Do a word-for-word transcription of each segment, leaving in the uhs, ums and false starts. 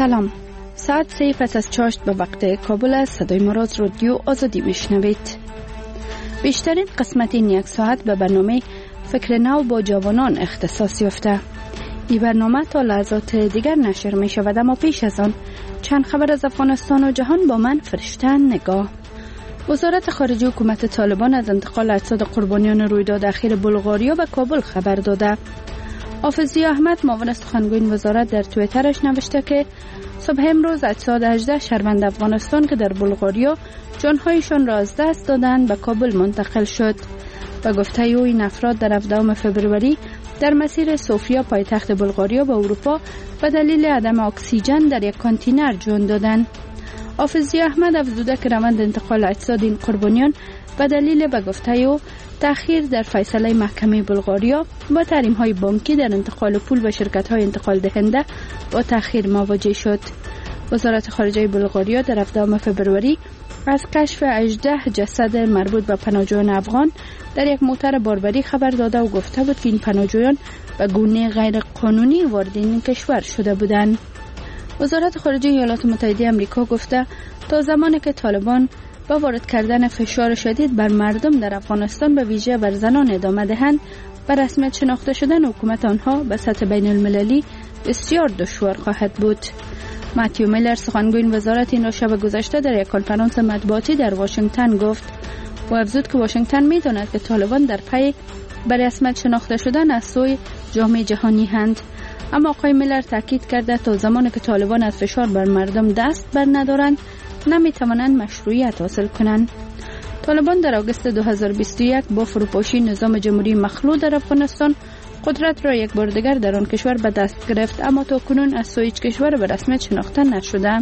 سلام. ساعت سه پس از چاشت به وقت کابل است. صدای ما را از رادیو آزادی میشنوید. بیشترین قسمت این یک ساعت به برنامه فکر نو با جوانان اختصاص یافته. این برنامه تا لحظات دیگر نشر می شود، اما پیش از آن چند خبر از افغانستان و جهان با من فرشته نگاه. وزارت خارجه حکومت طالبان از انتقال اجساد قربانیان رویداد اخیر بلغاریا به کابل خبر داده. حافظ احمد معاون سخنگوی وزارت در توییترش نوشته که صبح امروز اجساد هجده شهروند افغانستان که در بلغاریا جانهایشان را از دست دادند به کابل منتقل شد. با گفته او این افراد در هفدهم فوریه در مسیر سوفیا پایتخت بلغاریا به اروپا به دلیل عدم اکسیژن در یک کانتینر جان دادند. حافظ احمد افزوده که روند انتقال اجساد این قربانیان به دلیل به گفته او تأخیر در فیصله محکمه بلغاریا با تحریم‌های بانکی در انتقال پول به شرکت‌های انتقال دهنده با تأخیر مواجه شد. وزارت خارجه بلغاریا در هفدهم فوریه از کشف هجده جسد مربوط به پناهجویان افغان در یک موتر باربری خبر داده و گفته بود که این پناهجویان به گونه غیر قانونی وارد این کشور شده بودند. وزارت خارجه ایالات متحده آمریکا گفته تا زمانی که طالبان با وارد کردن فشار شدید بر مردم در افغانستان به ویژه بر زنان ادامه دهند، بر رسمیت شناخته شدن حکومت آنها به سطح بین المللی بسیار دشوار خواهد بود. ماتیو میلر سخنگوی وزارت این را شب گذشته در یک کنفرانس مطبوعاتی در واشنگتن گفت و افزود که واشنگتن می‌داند که طالبان در پی بر رسمیت شناخته شدن از سوی جامعه جهانی هستند. اما آقای میلر تاکید کرده تا زمانی که طالبان از فشار بر مردم دست بر ندارند نمی‌توانند مشروعیت حاصل کنند. طالبان در آگوست دو هزار و بیست و یک با فروپاشی نظام جمهوری مخلوع در افغانستان قدرت را یک بار دیگر در آن کشور به دست گرفت، اما تا کنون از سوی هیچ کشور به رسمیت شناخته نشده.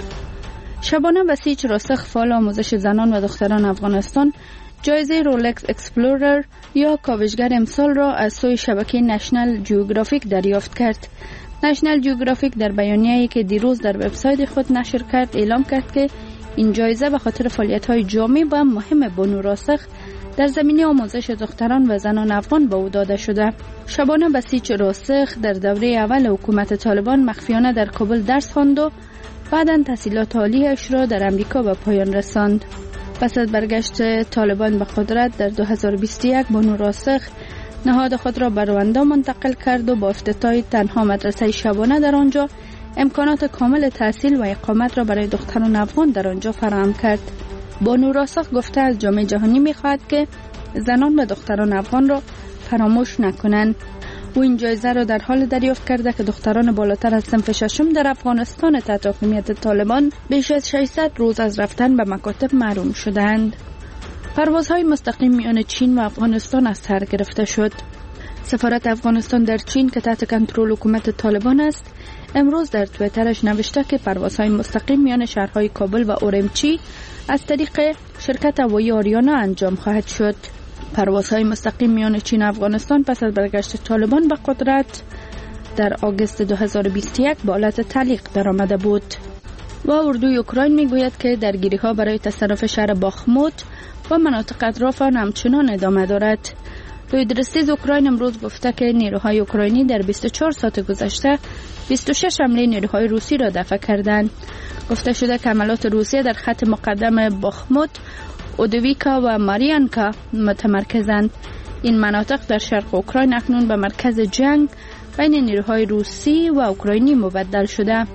شبانه بسیج راسخ فعال آموزش زنان و دختران افغانستان جایزه رولکس اکسپلورر یا کاوشگر امسال را از سوی شبکه نشنل جیوگرافیک دریافت کرد. نشنل جیوگرافیک در بیانیه‌ای که دیروز در وبسایت خود نشر کرد اعلام کرد که این جایزه به خاطر فعالیت‌های جامع و مهم بانو راسخ در زمینه آموزش دختران و زنان افغان به او داده شده. شبانه بسیج راسخ در دوره اول حکومت طالبان مخفیانه در کابل درس خواند و بعداً تحصیلات عالی‌اش را در امریکا به پایان رساند. پس از برگشت طالبان به قدرت در دو هزار و بیست و یک بانو راسخ نهاد خود را به رواندا منتقل کرد و با افتتاح تنها مدرسه شبانه در آنجا امکانات کامل تحصیل و اقامت را برای دختران افغان در آنجا فراهم کرد. بانو راسخ گفته از جامعه جهانی می‌خواهد که زنان و دختران افغان را فراموش نکنند. او این جایزه را در حال دریافت کرده که دختران بالاتر از صنف ششم در افغانستان تحت حاکمیت طالبان بیش از ششصد روز از رفتن به مکاتب محروم شدند. پروازهای مستقیم میان چین و افغانستان از سر گرفته شد. سفارت افغانستان در چین که تحت کنترل حکومت طالبان است، امروز در توییترش نوشته که پروازهای مستقیم میان شهرهای کابل و اورمچی از طریق شرکت هوایی آریانا انجام خواهد شد. پروازهای مستقیم میان چین و افغانستان پس از برگشت طالبان به قدرت در آگوست دو هزار و بیست و یک به حالت تعلیق درآمده بود. و اردوی اوکراین میگوید که درگیری‌ها برای تصرف شهر باخموت و مناطق اطراف آن همچنان ادامه دارد. رویدرستی از اوکراین امروز گفته که نیروهای اوکراینی در بیست و چهار ساعت گذشته بیست و شش حمله نیروهای روسی را دفع کردند. گفته شده که حملات روسیه در خط مقدم باخموت، اودویکا و ماریانکا متمرکزند. این مناطق در شرق اوکراین اکنون به مرکز جنگ بین نیروهای روسی و اوکراینی مبدل شده.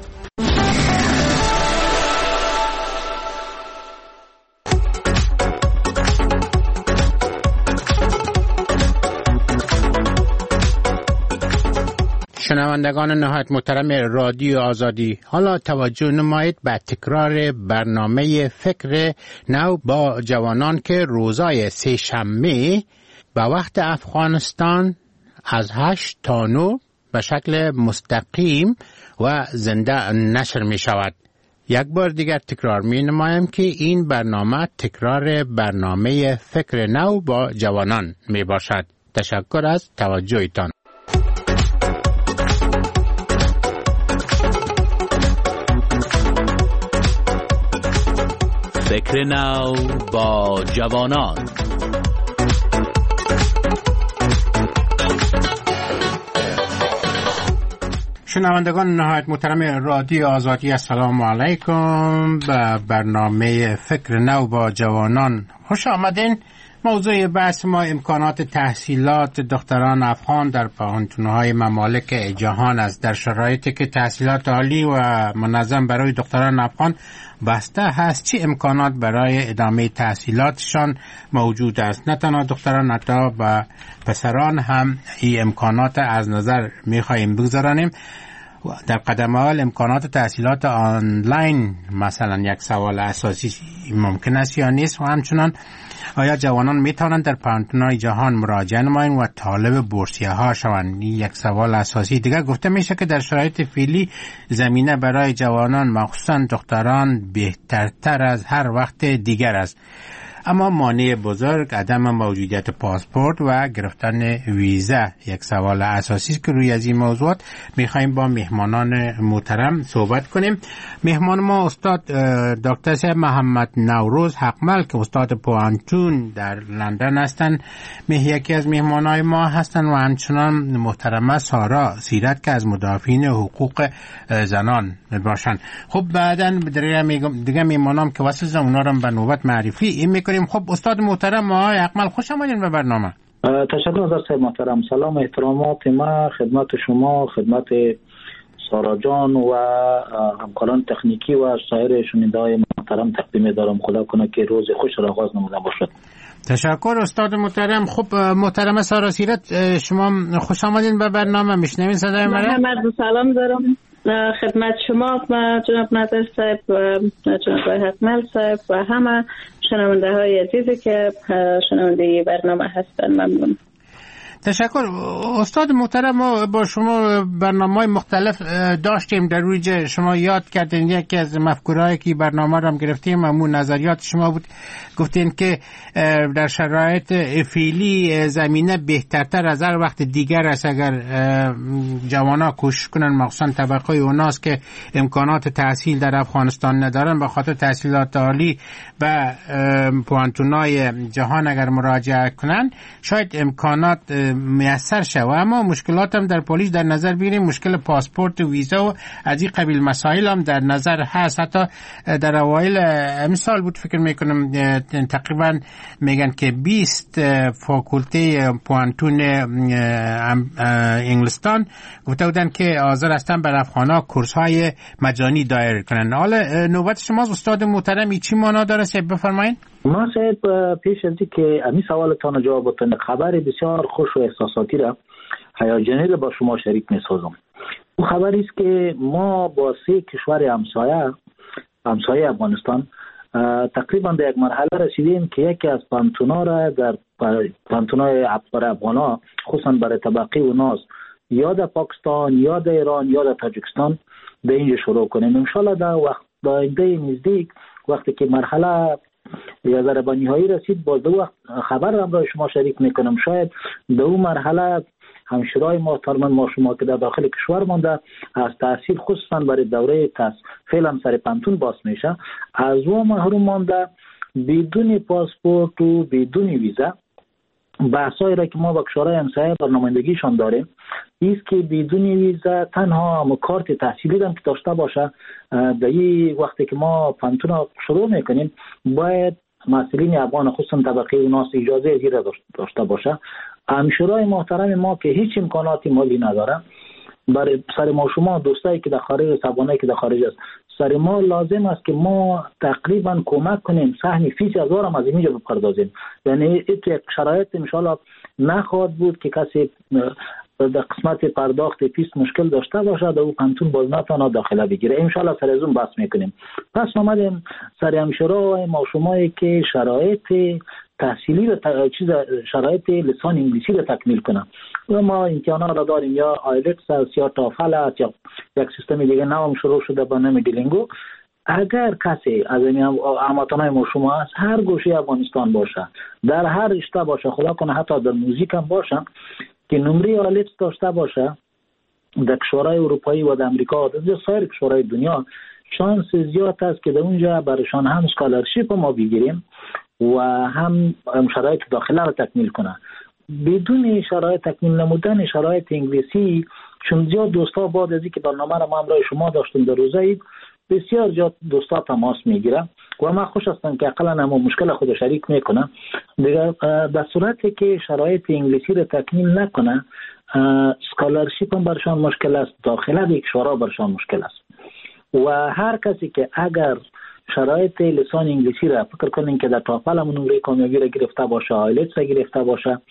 شنوندگان نهایت محترم رادیو آزادی، حالا توجه نمایید به تکرار برنامه فکر نو با جوانان که روزای سه شنبه به وقت افغانستان از هشت تا نه به شکل مستقیم و زنده نشر می شود. یک بار دیگر تکرار می نمایم که این برنامه تکرار برنامه فکر نو با جوانان می باشد. تشکر از توجهتان. فکر نو با جوانان. شنوندگان نهایت محترم رادیو آزادی، السلام علیکم. به برنامه فکر نو با جوانان خوش آمدین. موضوع بحث ما امکانات تحصیلات دختران افغان در پوهنتون‌های ممالک جهان است، در شرایطی که تحصیلات عالی و منظم برای دختران افغان بسته هست. چه امکانات برای ادامه تحصیلاتشان موجود است؟ نه تنها دختران، حتی و پسران هم این امکانات از نظر می‌خواهیم بگذارانیم. در قدم اول امکانات تحصیلات آنلاین مثلا یک سوال اساسی ممکن است یا نیست، و همچنان آیا جوانان میتوانند در پوهنتون‌های جهان مراجعه نمایند و طالب بورسیه ها شوند؟ یک سوال اساسی دیگر. گفته میشه که در شرایط فعلی زمینه برای جوانان مخصوصا دختران بهترتر از هر وقت دیگر است، اما مانع بزرگ عدم موجودیت پاسپورت و گرفتن ویزا یک سوال اساسی است که روی از این موضوعات میخوایم با مهمانان محترم صحبت کنیم. مهمان ما استاد دکتر صاحب محمد نوروز حقمل که استاد پوهنتون در لندن هستند، یکی از مهمانای ما هستند، و همچنان محترمه سارا سیرت که از مدافعین حقوق زنان باشند. خب بعداً دیگه مهمانام که واسه اونا رو به نوبت معرفی این میکنیم. خب استاد محترم آقای حقمل خوش آمدین به برنامه. تشکر از صاحب محترم. سلام و احترامات ما خدمت شما، خدمت سارا جان و همکاران تکنیکی و سایر شنونده‌های محترم تقدیم دارم. خدا کنه که روز خوش را آغاز نموده باشد. تشکر استاد محترم. خب محترم سارا سیرت شما خوش آمدین به برنامه. میشنوین صدای من؟ من سلام دارم خدمت شما و جناب نظر صاحب و جناب حقمل صاحب و همه شنونده های عزیزی که شنونده برنامه هستن. ممنون. تشکر استاد محترم. ما با شما برنامه‌های مختلف داشتیم، در روی شما یاد کردین یکی از مفکورهایی که برنامه را هم گرفتیم همون نظریات شما بود. گفتین که در شرایط فعلی زمینه بهترتر از هر وقت دیگر است اگر جوانا کوشش کنن، مخصوصا طبقه اوناست که امکانات تحصیل در افغانستان ندارن، به خاطر تحصیلات عالی و پوهنتون‌های جهان اگر مراجعه کنن شاید امکانات میسر شد. اما مشکلات هم در پلیس در نظر بگیریم، مشکل پاسپورت و ویزا و از این قبیل مسائل هم در نظر هست. حتی در اوایل امسال بود فکر میکنم تقریبا میگن که بیست فاکولته پوهنتون انگلستان گفته بودن که حاضر هستن بر افغانا کورس های مجانی دایر کنن. حالا نوبت شماست استاد محترم، چی معنا داره بفرمایید؟ ما صاحب پیش از اینکه این سوالتان جواب بدم خبر بسیار خوش و احساساتی را هیجانی را با شما شریک می‌سازم. اون خبری است که ما با سه کشور همسایه همسایه افغانستان تقریبا به یک مرحله رسیدیم که یکی از پوهنتون‌ها را در پوهنتون‌های افغانا خصوصا برای طبقه اوناست یا در پاکستان یا در ایران یا در تاجیکستان به اینجا شروع کنیم. ان شاءالله در وقت آینده نزدیک وقتی که مرحله یا ضربه نهایی رسید باز دو وقت خبر را برای شما شریک میکنم. شاید در اون مرحله همشرای محترم ما شما که در داخل کشور مانده از تحصیل خصوصا برای دوره تحصیل فعلا سر پنتون باز میشه، از او محروم مانده بدون پاسپورت و بدون ویزا. بحثایی را که ما با کشورهای همسایه برنامه‌ریزیشان داریم ایست که بدون ویزا تنها هم کارت تحصیلی هم که داشته باشه. در این وقتی که ما پنتون شروع میکنیم باید مسئولین افغان خصوصا طبقه اوناس اجازه زیر داشته باشه. همشورای محترم ما که هیچ امکاناتی مالی نداره، برای سر ما شما دوستایی که در خارج سبانایی که در خارج است سر ما لازم است که ما تقریبا کمک کنیم سهم فیس هزار هم از اینجا بپردازیم. یعنی این یک شرایط انشالله نخواهد بود که کسی در قسمت پرداخت فیس مشکل داشته باشه در او پنتون باز نتواند داخله بگیره. انشالله سر از اون بحث میکنیم. پس آمدیم سر همشورای ما شمایی که شرایط تحصیلی و چیز شرایط لسان انگلیسی رو تکمیل کنم و ما امتحانات را داریم یا آیلتس است یا تافل است یا یک سیستم دیگه نام شروع شده با نام دیلینگو. اگر کسی از این هموطنان ما شما است هر گوشه افغانستان باشه در هر رشته باشه، خدا کنه حتی در موزیک هم باشه که نمره آیلتس داشته باشه در کشورهای اروپایی و در امریکا و در سایر کشورهای دنیا شانس زیاد است که در اونجا برایشان هم اسکالرشیپ ما بگیریم و هم شرایط داخله را تکمیل کنه. بدون شرایط تکمیل نمودن شرایط انگلیسی چون زیاد دوستا بعد از اینکه برنامه را ما همراه شما داشتیم در روزه عید بسیار زیاد دوستا تماس میگیره و من خوش هستم که اقلا هم مشکل خود شریک میکنم. دیگه در صورتی که شرایط انگلیسی را تکمیل نکنه اسکالرشیپ هم برشان مشکل است، داخله به کشورها برشان مشکل است و هر کسی که اگر شرایط لسان انگلیسی را فکر کنین که در تافل هم نمره کامیابی را گرفته باشه، آیلتس را گرفته باشه،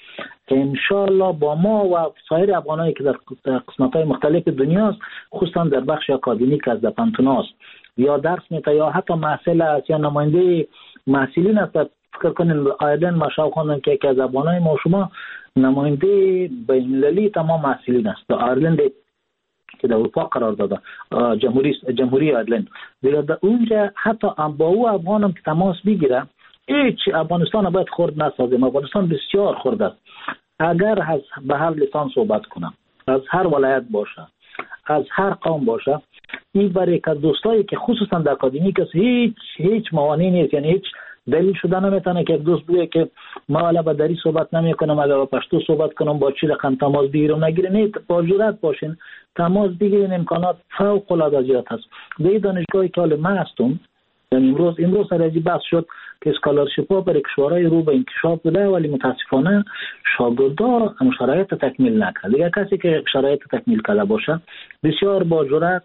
انشالله با ما و سایر افغانایی که در قسمت‌های مختلف دنیاست، خصوصا در بخش اکادمیک از پنتوناست یا درس میته یا حتی محصل است یا نماینده محصلین است، فکر کنین آیدن مشاو خواندن که یکی از افغانای ما شما نماینده بین‌المللی تمام محصلین است در آیرلند که در اروپا قرار داده، جمهوری جمهوری آیرلند. دیگه در اونجا حتی با او افغان هم که تماس بگیره هیچ افغانستان باید خرد نسازیم. افغانستان بسیار خرد است. اگر از به هر لسان صحبت کنم، از هر ولایت باشه، از هر قوم باشه، این برای که دوستایی که خصوصا در اکادمیک است هیچ هیچ موانعی نیست، یعنی هیچ دلیل شده نمیتونه که دوست بگه که ما حالا با دری صحبت نمی کنم، اگر با پشتو صحبت کنم با چی رقم تماس بگیرم نگیره. نه، با جرأت باشین تماس بگیرین، امکانات فوق العاده زیاد هست. در دانشگاهی که حال من هستم، یعنی امروز امروز سر ازی بحث شد که اسکالرشیپ ها برای کشورهای رو به انکشاف بوده ولی متاسفانه شاگردا شرایط تکمیل نکرد. دیگه کسی که شرایط تکمیل کرده باشه بسیار با جرأت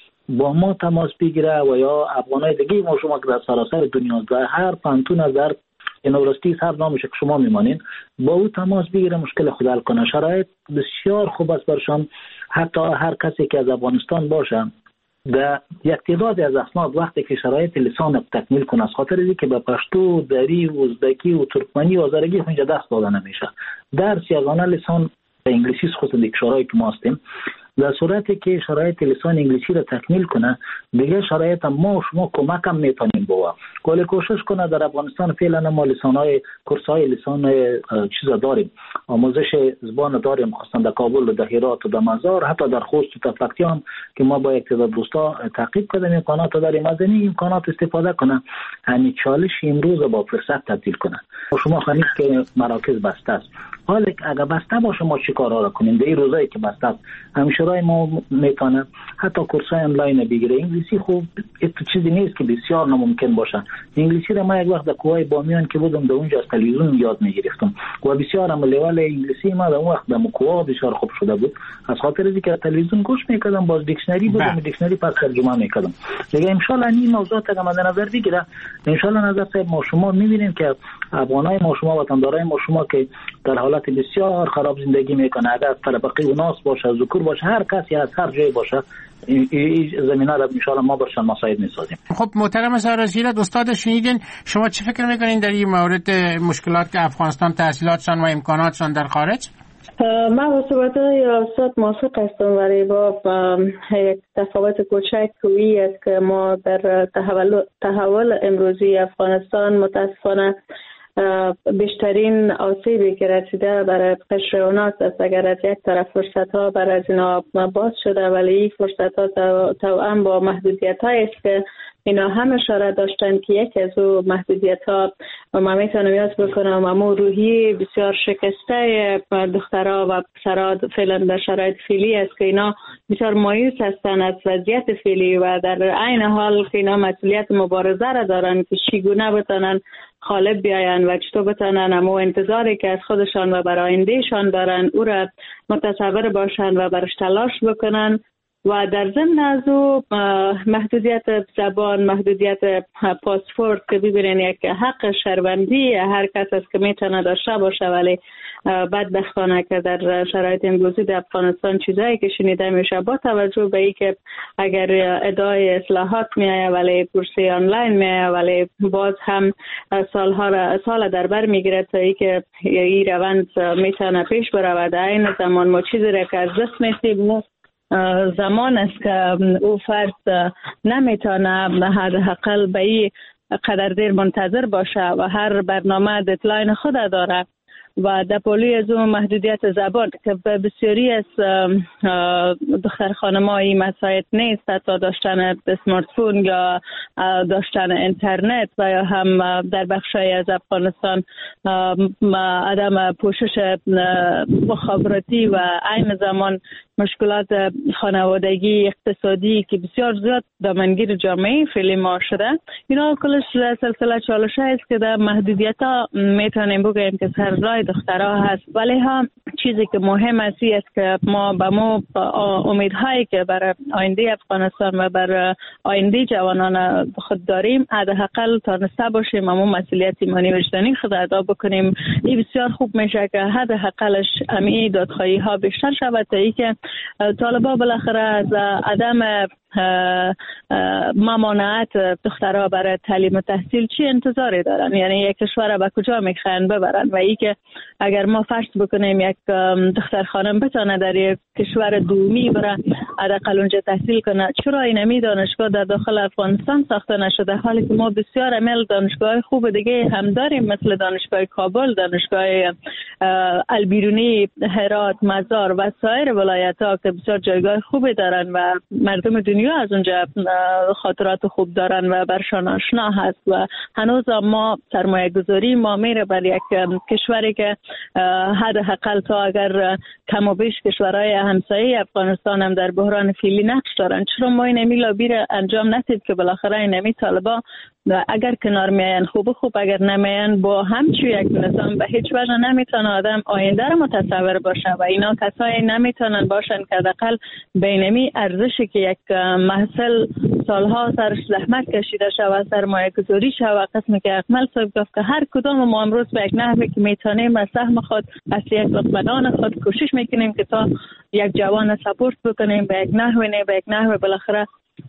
با ما تماس بگیره و یا افغانای دیگه ما شما که در سراسر دنیا در هر پانتون از در یونیورسیتی هر نامش که شما میمانین با او تماس بگیره، مشکل خود حل کنه. شرایط بسیار خوب است برشان. حتی هر کسی که از افغانستان باشه در یک تعداد از اسناد وقتی که شرایط لسان تکمیل کنه، از خاطر اینکه به پشتو، دری، ازبکی و ترکمنی و آذرگی اونجا دست داده نمیشه. درس یگانه لسان انگلیسی است. خصوصا در کشورهایی که ما هستیم در صورتی که شرایط لسان انگلیسی را تکمیل کنه دیگه شرایط ما و شما کمک هم میتونیم بوا. ولی کوشش کنه در افغانستان فعلا ما لسان‌های کورس‌های لسان چیزا داریم، آموزش زبان داریم، خصوصا در کابل و در هرات و در مزار، حتی در خوست و تفلقی هم که ما با یک تعداد دوستا تعقیب کردیم امکانات داریم. از این امکانات استفاده کنه، همین چالش امروز با فرصت تبدیل کنه. شما خواهید که مراکز بسته است، حالا اگه بسته باشه ما چی کارا را کنیم؟ در این روزایی که بسته است همیشرای ما میتونه حتی کورسای آنلاین بگیره. انگلیسی خوب چیزی نیست که بسیار ناممکن باشه. انگلیسی را ما یک وقت در کوههای بامیان که بودم در اونجا از تلویزیون یاد میگرفتم و بسیار هم لول انگلیسی ما در اون وقت در کوه بسیار خوب شده بود، از خاطر اینکه تلویزیون گوش میکردم، باز دیکشنری بودم، دیکشنری پس ترجمه میکردم. دیگه ان شاء الله این موضوعات اگه مد نظر بگیره ان شاء الله نظر صاحب ما شما میبینیم که افغانای ما شما وطندارای ما شما که در حالت بسیار خراب زندگی میکنه، اگر طبقه و ناس باشه، ذکور باشه، هر کسی از هر جای باشه، این زمینه را ان شاء الله ما برشان مساعد میسازیم. خب محترم سرازیرت استاد شنیدین، شما چی فکر میکنین در این مورد مشکلات که افغانستان تحصیلاتشان و امکاناتشان در خارج؟ من با صحبت های استاد موافق هستم، ولی با یک تفاوت کوچک کوی است که ما در تحول تحول امروزی افغانستان متاسفانه بیشترین آسیبی که رسیده برای قشر اوناس است. اگر از یک طرف فرصت ها برای از اینا باز شده ولی این فرصت ها توأم با محدودیت هایی است که اینا هم اشاره داشتن که یک از او محدودیت ها و من میتونم یاد بکنم اما روحی بسیار شکسته دخترها و پسرها فعلا در شرایط فعلی است که اینا بسیار مایوس هستن از وضعیت فعلی و در عین حال که اینا مسئولیت مبارزه را دارن که چگونه بتونن غالب بیاین و چطور بتونن اما انتظاری که از خودشان و برای آیندهشان دارن او را متصور باشن و برش تلاش بکنن و در ضمن از او محدودیت زبان، محدودیت پاسپورت که ببینین یک حق شهروندی هر کس است که میتونه داشته باشه، ولی بدبختانه که در شرایط امروزی در افغانستان چیزایی که شنیده میشه با توجه به ای که اگر ادعای اصلاحات میایه ولی کورسی آنلاین میایه ولی باز هم سالها را سال در بر میگیره تا ای که این روند میتونه پیش بره و در این زمان ما چیزی را که از دست میسیم زمان است که او فرد نمیتونه حداقل به این قدر دیر منتظر باشه و هر برنامه ددلاین خود داره و در پولی از اون محدودیت زبان که به بسیاری از دختر خانم‌های مساعد نیست، حتی داشتن اسمارت فون یا داشتن اینترنت و یا هم در بخشای از افغانستان عدم پوشش مخابراتی و عین زمان مشکلات خانوادگی، اقتصادی که بسیار زیاد دامنگیر جامعه فعلی ما شده، اینا کلش سلسله چالش است که در محدودیت ها میتونیم بگیم که سر راه دخترها هست. ولی هم چیزی که مهم است است که ما به ما امیدهایی که برای آینده افغانستان و برای آینده جوانان خود داریم حداقل تانسته باشیم اما مسئولیت ایمانی وجدانی خود ادا بکنیم. این بسیار خوب میشه که حداقلش امی دادخواهی ها بیشتر شود تا ای که طالبا بالاخره از عدم ممانعت دخترها برای تعلیم و تحصیل چی انتظاری دارن، یعنی یک کشور به کجا میخواین ببرن و ای که اگر ما فرض بکنیم یک دختر خانم بتونه در یک کشور دومی بره حداقل اونجا تحصیل کنه، چرا اینمی دانشگاه در داخل افغانستان ساخته نشده حالی که ما بسیار عمل دانشگاه خوب دیگه هم داریم مثل دانشگاه کابل، دانشگاه البیرونی، هرات، مزار و سایر ولایت ها که بسیار جایگاه خوبی دارن و مردم دنیا از اونجا خاطرات خوب دارن و برشان آشنا هست و هنوز ما سرمایه گذاری ما میره بر یک کشوری که حداقل تا اگر کم و بیش کشورهای همسایه افغانستان هم در بحران فعلی نقش دارن، چرا ما این امی لابی را انجام ندید که بالاخره این امی طالبا اگر کنار میاین خوب خوب، اگر نمیاین با همچون یک نظام به هیچ وجه نمیتونه آدم آینده رو متصور باشه و اینا کسایی نمیتونن باشن که حداقل بینمی ارزشی که یک محصل سالها سرش زحمت کشیده شود سرمایه گذاری شود قسمی که اکمل صاحب گفت که هر کدام ما امروز به یک نحوی که میتونیم از سهم خود از یک بدان خود کوشش میکنیم که تا یک جوان سپورت بکنیم به یک نحوی نه به یک نحوی بالاخره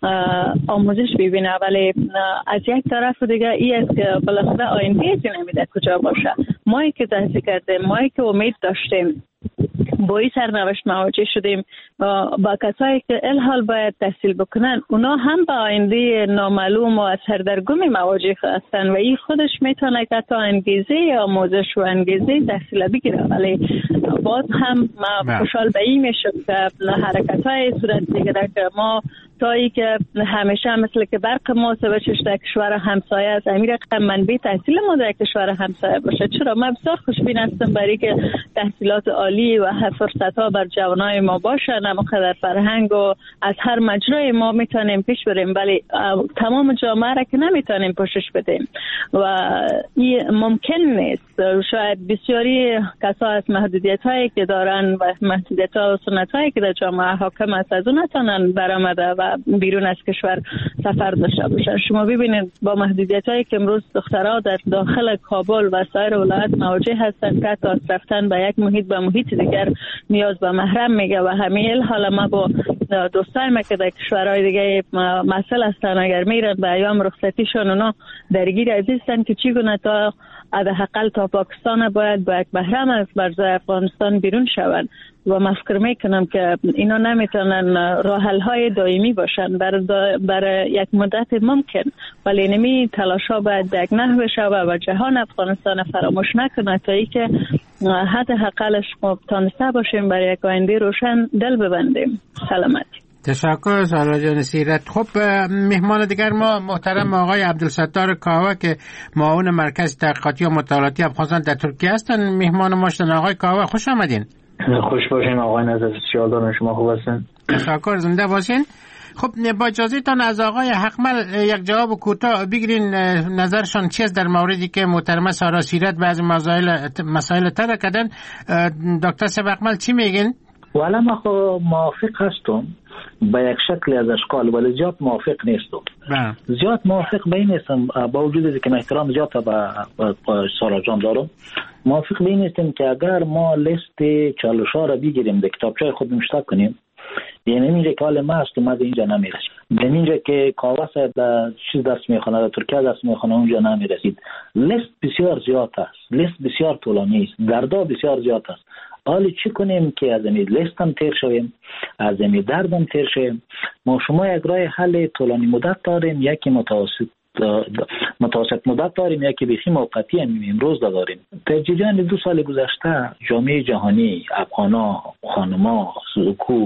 آموزش ببینه. ولی از یک طرف دیگه ای است که بالاخره آینده نمیده کجا باشه. مایی که تحصیل کردیم، مایی که امید داشتیم با این سرنوشت مواجه شدیم با کسایی که الحال باید تحصیل بکنن، اونا هم با آینده نامعلوم و سردرگمی مواجه هستن و این خودش میتونه که تا انگیزه آموزش و انگیزه تحصیل بگیره. ولی باز هم ما خوشحال به این میشم که حرکت های صورت بگیره که ما تایی که همیشه مثل که برق ما سوچش در کشور همسایه است، امیر منبع تحصیل ما در کشور همسایه باشه. چرا ما بسیار خوشبین هستم برای که تحصیلات عالی و فرصت ها بر جوانای ما باشه، نمقدر فرهنگ و از هر مجرای ما میتونیم پیش بریم، ولی تمام جامعه را که نمیتونیم پوشش بدیم و این ممکن نیست. شاید بسیاری کسا از محدودیت هایی که دارن و محدودیت ها و سنت هایی که در جامعه حاکم است از اون نتونن برآمده و بیرون از کشور سفر داشته باشن. شما ببینید با محدودیت هایی که امروز دخترها در داخل کابل و سایر ولایت مواجه هستند که تا رفتن به یک محیط به محیط دیگر نیاز به محرم میگه و همین حالا ما با دوستای ما که در کشورهای دیگه مسئله هستن اگر میرن به ایام رخصتیشون اونا درگیر عزیزن که چگونه تا حداقل تا پاکستان باید با یک محرم از مرزهای افغانستان بیرون شوند و من فکر میکنم که اینا نمیتونن راه حل های دائمی باشن برای برای یک مدت ممکن، ولی نمی تلاشا باید به یک نحو شود و جهان افغانستان فراموش نکنه تا ای که حداقلش ما تانسته باشیم برای یک آینده روشن دل ببندیم. سلامت. تشکر سارا جان سیرت. خب مهمان دیگر ما محترم آقای عبدالستار کاوه که معاون مرکز تحقیقاتی و مطالعاتی افغانستان در ترکیه هستن مهمان ما شدن. آقای کاوه خوش آمدین. خوش باشین آقای نظر سیال دارم، شما خوب هستین؟ تشکر، زنده باشین. خب با اجازهتان از آقای حقمل یک جواب کوتاه بگیرین نظرشان چیست در موردی که محترمه سارا سیرت بعضی مسائل مسائل طرح کردن. دکتر صاحب حقمل چی میگین؟ والا ما خو موافق هستم با یک شکل از اشکال، ولی زیاد موافق نیستم. زیاد موافق به این نیستم با وجود که من احترام زیاد به سارا جان دارم. موافق به این نیستم که اگر ما لیست چالش‌ها را بگیریم در کتابچه خود نوشته کنیم، یعنی اینجا که حال ما است اومده اینجا نمیرسید، به اینجا که کاوه صاحب در چیز دست میخونه در ترکیه دست میخونه اونجا نمیرسید. لیست بسیار زیاد است، لیست بسیار طولانی است، دردا بسیار زیاد است. حالی چی کنیم که از این لیست هم تیر شویم، از این درد هم تیر شویم؟ ما شما یک راه حل طولانی مدت داریم، یکی متوسط متوسط مدت داریم، یکی بیخی موقتی هم امروز داریم. در جریان دو سال گذشته جامعه جهانی، افغانا، خانما، ذکور،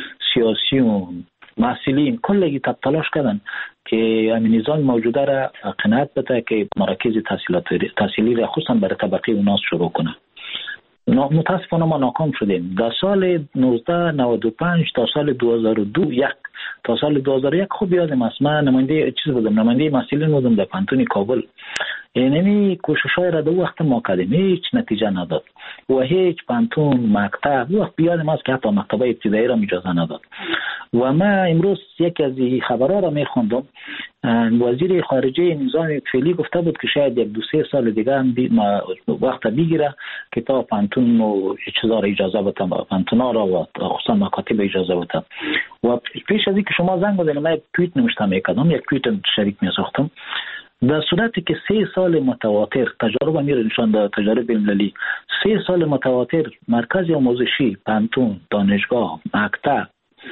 سیاسیون، مسئولین کلگی تلاش کردن که همین نظام موجوده را قناعت بده که مراکز تحصیلی را خصوصا برای طبقه اوناس شروع کنه. متاسفانه ما ناکام شدیم. در سال نوزده نود و پنج تا سال دو هزار و دو یک تا سال دو هزار و یک خوب یادم است، من نماینده چیز بودم، نماینده مسئولین بودم در پانتون کابل. اینمی کوشش‌های را در وقت ما کردیم، هیچ نتیجه نداد و هیچ پانتون مکتب وقت بیادم است که حتی مکتب ابتدایی را اجازه نداد. و ما امروز یکی از این خبرها را میخوندم، وزیر خارجه نظام فعلی گفته بود که شاید یک دو سه سال دیگه هم وقت بگیره که تا پانتون و چیزا را اجازه بده، پانتونا را و خصوصا مکاتب اجازه بده. و پیش از اینکه شما زنگ بزنید من توییت نوشتم میکردم، یک توییت شریک میساختم. در صورتی که سه سال متواتر تجربه میره نشان داد، تجربه المللی سه سال متواتر مرکز آموزشی، پانتون، دانشگاه، مکتب،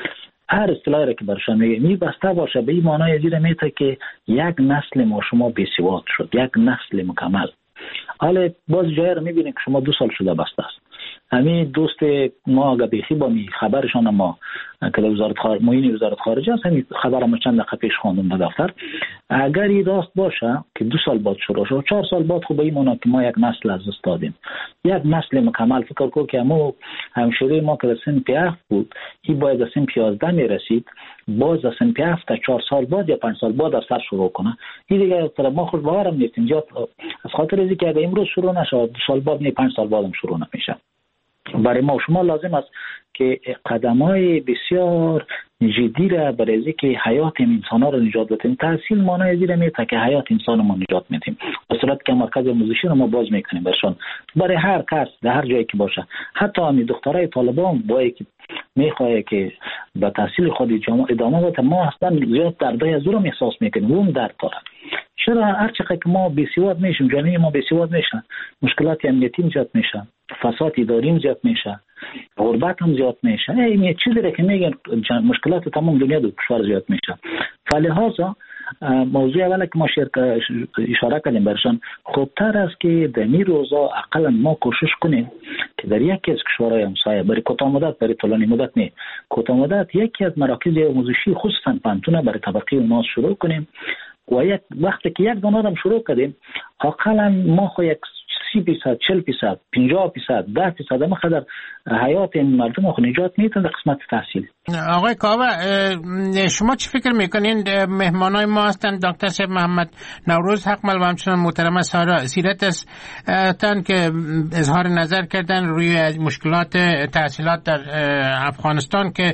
هر اصطلاحی را که برشان میگه می بسته باشه، به این معنای زیر میته که یک نسل ما شما بی‌سواد شد، یک نسل مکمل. حالا باز جای را میبینید که شما دو سال شده بسته است. همین دوست ما اگه بیخی با می خبرشان ما که وزارت خارجه معین وزارت خارجه است، همین خبر ما چند دقیقه پیش خواندم در دفتر. اگر این راست باشه که دو سال بعد شروع شد، چهار سال بعد خوب به این معنی که ما یک نسل از دست دادیم، یک نسل مکمل. فکر کنم که ما همشیره ما که سن پیاف بود، این باید سن پیازده میرسید، باز سن پیاف تا چهار سال بعد یا پنج سال بعد از سر شروع کنه. این دیگه طرف ما خود باورم نیست اینجا، از خاطر اینکه که اگه امروز شروع نشه دو سال بعد نه پنج سال بعدم شروع نمیشه. برای ما شما لازم است که قدم‌های بسیار جدی را برای اینکه حیات انسان‌ها را نجات بدیم. تحصیل معنای زیر میته که حیات انسان ما نجات میدیم. به صورت که مرکز آموزشی رو ما باز میکنیم برشان، برای هر کس در هر جایی که باشه، حتی همین دخترای طالبان با که میخواه که به تحصیل خود ادامه بده، ما اصلا زیاد دردای از رو احساس میکنیم، اون درد داره. چرا هر چقدر که ما بی‌سواد میشیم، جامعه ما بی‌سواد میشه، مشکلات امنیتی زیاد میشه، فساد اداری زیاد میشه، غربت هم زیاد میشه، این چیزی را که میگن مشکلات تمام دنیا دو کشور زیاد میشه. فلهذا موضوع اولی که ما اشاره کردیم برشان خوبتر است که در این روزا اقلا ما کوشش کنیم که در یکی از کشورهای همسایه برای کوتاه مدت، برای طولانی مدت نه، کوتاه مدت یکی از مراکز آموزشی خصوصا پانتون برای طبقه اوناس شروع کنیم. و یک وقتی که یک دانه هم شروع کردیم، اقلا ما خو یک سی درصد، چهل درصد، پنجاه درصد، ده درصد ما خدر حیات این مردم خو نجات میتن در قسمت تحصیل. آقای کاوه، شما چی فکر میکنین؟ مهمانای ما هستند دکتر صاحب محمد نوروز حقمل و همچنان محترمه سارا سیرت است تن که اظهار نظر کردن روی مشکلات تحصیلات در افغانستان که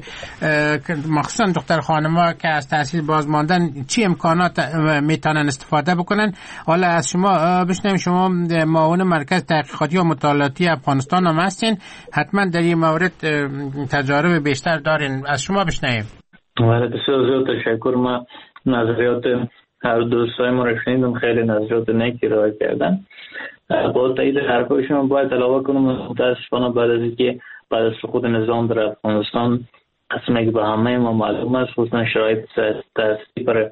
مخصوصا دختر خانم‌ها که از تحصیل باز ماندن چی امکانات میتونن استفاده بکنن. حالا از شما بشنویم، شما معاون مرکز تحقیقاتی و مطالعاتی افغانستان هم هستین، حتما در این مورد تجارب بیشتر دارین، از شما بشنویم. بله بسیار زیاد تشکر. ما نظریات هر دوستای ما رو شنیدم، خیلی نظریات نیکی ارائه کردن. با تایید حرفای شما باید علاوه کنم متاسفانه بعد از اینکه بعد از سقوط نظام در افغانستان قسمی که به همه ما معلوم است، خصوصا شرایط تحصیلی برای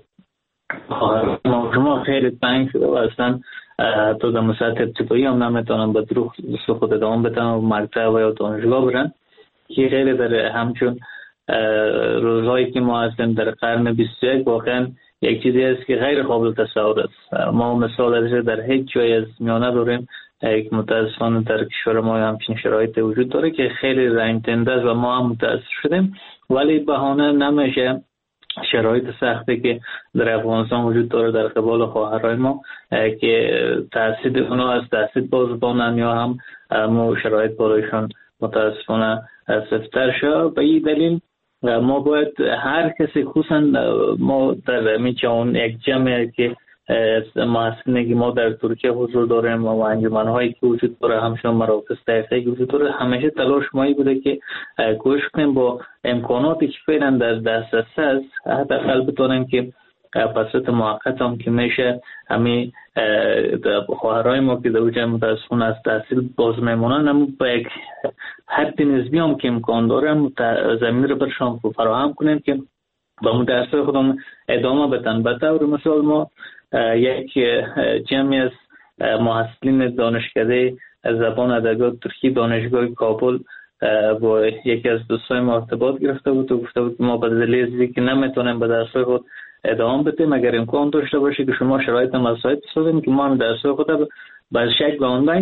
ما شما خیلی تنگ شده و اصلا تو در مساحت ابتدایی هم نمیتونن به دروغ سقوط ادامه بدن و مکتب و یا دانشگاه برن که خیلی در همچون روزهایی که ما هستیم در قرن بیست و یک واقعا یک چیزی است که غیر قابل تصور است. ما مثال ازش در هیچ جای از میانه داریم که متاسفانه در کشور ما همچین شرایط وجود داره که خیلی رنج‌دهنده است و ما هم متاسف شدیم، ولی بهانه نمیشه شرایط سختی که در افغانستان وجود داره در قبال خواهرای ما که تحصیل اونا از تحصیل باز بانن یا هم ما شرایط برایشان متاسفانه سفتر شد. به این دلیل ما باید هر کسی، خصوصا ما در میچون یک جمعی که محسنه که ما در ترکیه حضور داریم و انجمن‌هایی که وجود داره، همچنان مراکز تحقیقی که وجود داره، همیشه تلاش مایی بوده که کوشش کنیم با امکاناتی که فعلا در دسترس است حداقل بتونیم که پسرت موقت هم که میشه همین خواهرای ما که در اوج متاسفانه از تحصیل باز میمونن هم با یک حد نسبی هم که امکان داره زمین رو برشان فراهم کنیم که با مدرسه خودم ادامه بدن. به طور مثال ما یک جمعی از محصلین دانشکده زبان ادبیات ترکی دانشگاه کابل با یکی از دوستای ما ارتباط گرفته بود و گفته بود ما به دلیل که نمیتونیم به درس‌های خود ادامه بدیم، اگر امکان داشته باشه که شما شرایط مساعد بسازیم که ما هم درس‌های خود به شکل آنلاین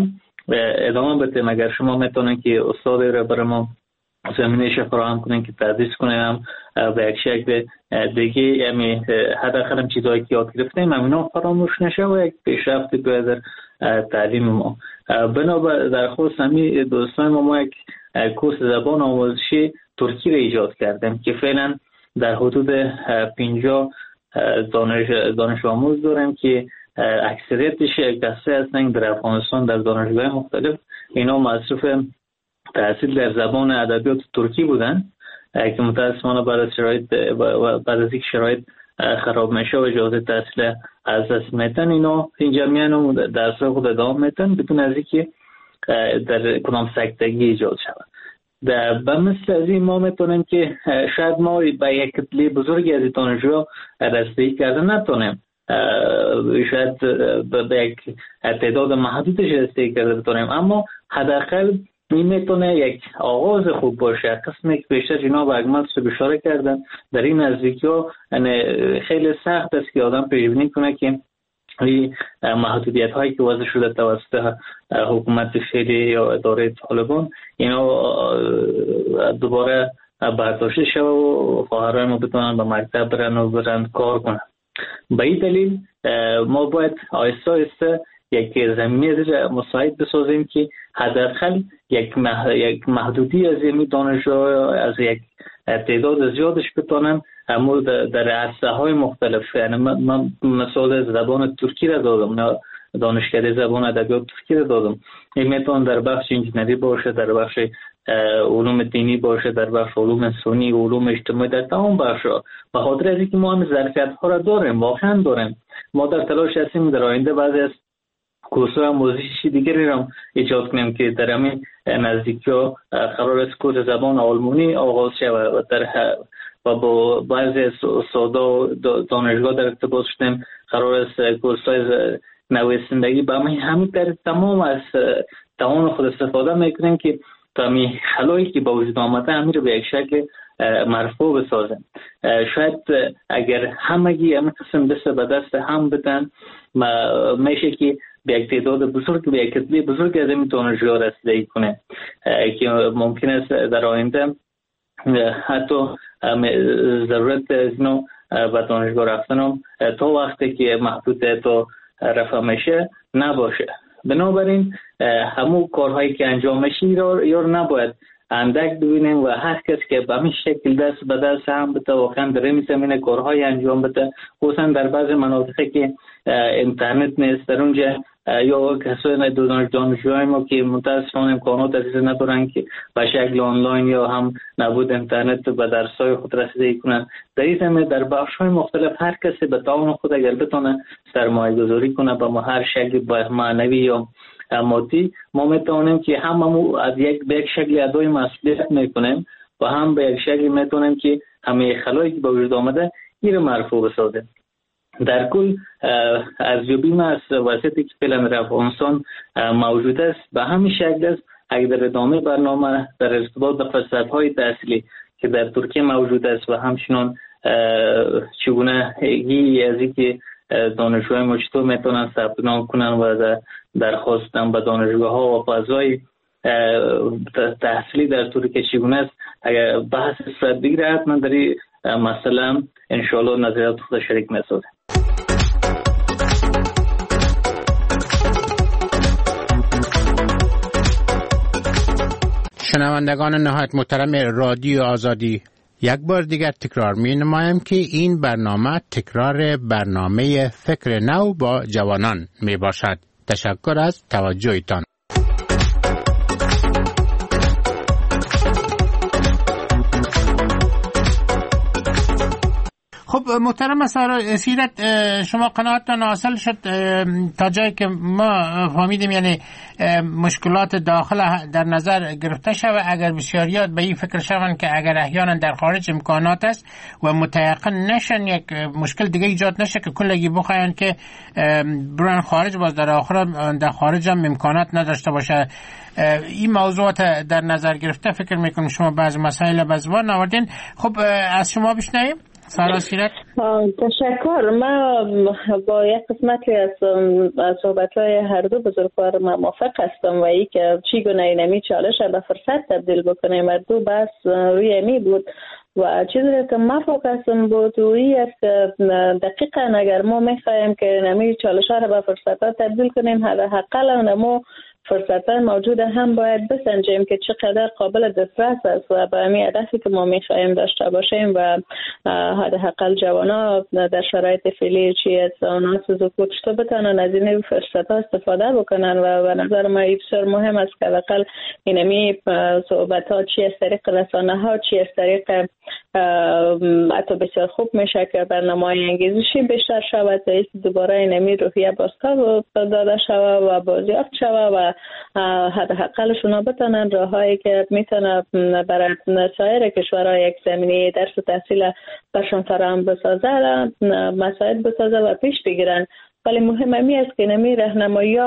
ادامه بدیم. اگر شما میتونین که استادی را برای ما زمینش فراهم کنین که تدریس کنیم به یک شکل دیگه، یعنی حداقل هم چیزایی که یاد گرفتیم همینا فراموش نشه و یک پیشرفت بیاید در تعلیم ما. بنابر در خصوص همی دوستان ما, ما یک کورس زبان آموزشی ترکی را ایجاد کردیم که فعلا در حدود پنجاه دانش دانش آموز داریم که اکثریتش کسایی هستند در افغانستان در دانشگاه مختلف. اینا مصرف تحصیل در زبان ادبیات ترکی بودن که متاسفانه بعد از شرایط بعد از یک شرایط خراب میشه و اجازه تحصیل از دست میتن. اینا اینجا میان و درس خود ادامه میتن بدون از اینکه در کدام سکتگی ایجاد شود. در به مثل از این ما میتونیم که شاید ما به یک کتله بزرگی از دانشجوها رسیدگی کرده نتونیم، شاید به یک تعداد محدودش رسیدگی کرده بتونیم، اما حداقل این میتونه یک آغاز خوب باشه. قسمی که بیشتر جناب اکمل صاحب اشاره کردن در این نزدیکی ها خیلی سخت است که آدم پیش بینی کنه که این محدودیت هایی که وضع شده توسط حکومت فعلی یا اداره طالبان اینا دوباره برداشته شده و خواهرای ما بتونن به مکتب برن و برن کار کنن. به این دلیل ما باید آیسته آیسته یک زمینه مساعد بسازیم که حداقل یک یک محدودی از این دانشجوها از یک تعداد زیادش بتونن اما در عرصه های مختلف. یعنی من مثال زبان ترکی را دادم، دانشکده زبان ادبیات ترکی را دادم. این میتونه در بخش انجینری باشه، در بخش علوم دینی باشه، در بخش علوم انسانی، علوم اجتماعی، در تمام بخش‌ها. به خاطر از اینکه ما هم ظرفیت ها را داریم، واقعا داریم. ما در تلاش هستیم در آینده بعضی از کورس‌های آموزشی دیگری را ایجاد کنیم که در همین نزدیکی‌ها قرار است کورس زبان آلمانی آغاز شود و در و با بعضی از استادا و دانشگاه در ارتباط شدیم قرار است کورس‌های نویسندگی به همین همین در تمام از توان خود استفاده میکنیم که تامی خلایی که با وجود آمده همین رو به یک شکل مرفوع بسازیم. شاید اگر همگی همین قسم دست به دست هم بدن میشه که به یک تعداد بزرگ به یک کتله بزرگ از این دانشجوها رسیدگی کنه که ممکن است در آینده حتی ضرورت از اینو به دانشگاه رفتن هم تا وقتی که محدودیت تا رفع میشه نباشه. بنابراین همون کارهایی که انجام میشه یا نباید اندک ببینیم و هر کس که به همین شکل دست به دست هم بده واقعا در این زمینه کارهای انجام بده، خصوصا در بعض مناطقی که اینترنت نیست در اونجا یا کسای دانشجوهای ما که متاسفانه امکانات عزیز ندارن که به شکل آنلاین یا هم نبود اینترنت به درس‌های خود رسیدگی کنن. در این زمینه در بخش‌های مختلف هر کسی به توان خود اگر بتونه سرمایه‌گذاری کنه به هر شکل با معنوی یا مادی، ما میتونیم که هم هم از یک به یک شکل ادای مسئولیت میکنیم و هم به یک شکل میتونیم که همه خلایی که به وجود آمده این رو مرفوع بسازیم. در کل ارزیابی ما از وضعیتی که فعلا در افغانستان موجود است به همین شکل است. اگر در ادامه برنامه در ارتباط به فرصت‌های تحصیلی که در ترکیه موجود است و همچنین چگونه از اینکه دانشجوهای ما چطور میتونن ثبت نام کنن و درخواستن به دانشگاه ها و فضای تحصیلی در ترکیه چگونه است، اگر بحث صورت بگیره حتما در این مسئله انشاءالله نظریات خود شریک میسازیم. شنوندگان نهایت محترم رادیو آزادی، یک بار دیگر تکرار می نمایم که این برنامه تکرار برنامه فکر نو با جوانان می باشد. تشکر از توجهتان. خب محترم سیرت، شما قناعتتان حاصل شد تا جایی که ما فهمیدیم، یعنی مشکلات داخل در نظر گرفته شود. اگر بسیاریات به این فکر شوند که اگر احیانا در خارج امکانات است و متیقن نشن یک مشکل دیگه ایجاد نشه که کلگی بخواین که برن خارج، باز در آخر در خارج هم امکانات نداشته باشه. این موضوعات در نظر گرفته فکر میکنم شما بعض مسائل به زبان آوردین. خب از شما بشنویم. سارا سیرک. تشکر. ما با یک قسمتی از صحبت‌های هر دو بزرگوار موافق هستم و ای که چگونه اینمی چالش به فرصت تبدیل بکنیم. هر دو بحث روی امی بود و چیزی که ما فوکسم بود روی است که دقیقاً اگر ما می‌خوایم که اینمی چالش ها را به فرصت ها تبدیل کنیم، حداقل اونمو فرصت موجود هم باید بسنجیم که چقدر قابل دسترس است و به همین هدفی که ما میخواهیم داشته باشیم و حداقل جوانا در شرایط فعلی چی از آنها سوزوکوت چطور بتانن از این فرصت ها استفاده بکنن و به نظر ما بسیار مهم است که حداقل اینمی صحبت ها چی از طریق رسانه ها چی از طریق حتی بسیار خوب میشه که برنامه انگیزشی بیشتر شود تا دوباره اینمی روحیه بازتاب داده شود و بازیافت شود و حداقل شما بتونن راههایی که میتونه برای سایر کشورها یک زمینه درس و تحصیل برشان فراهم بسازه مساعد بسازه و پیش بگیرن. ولی مهم امی است که نمی راهنمایی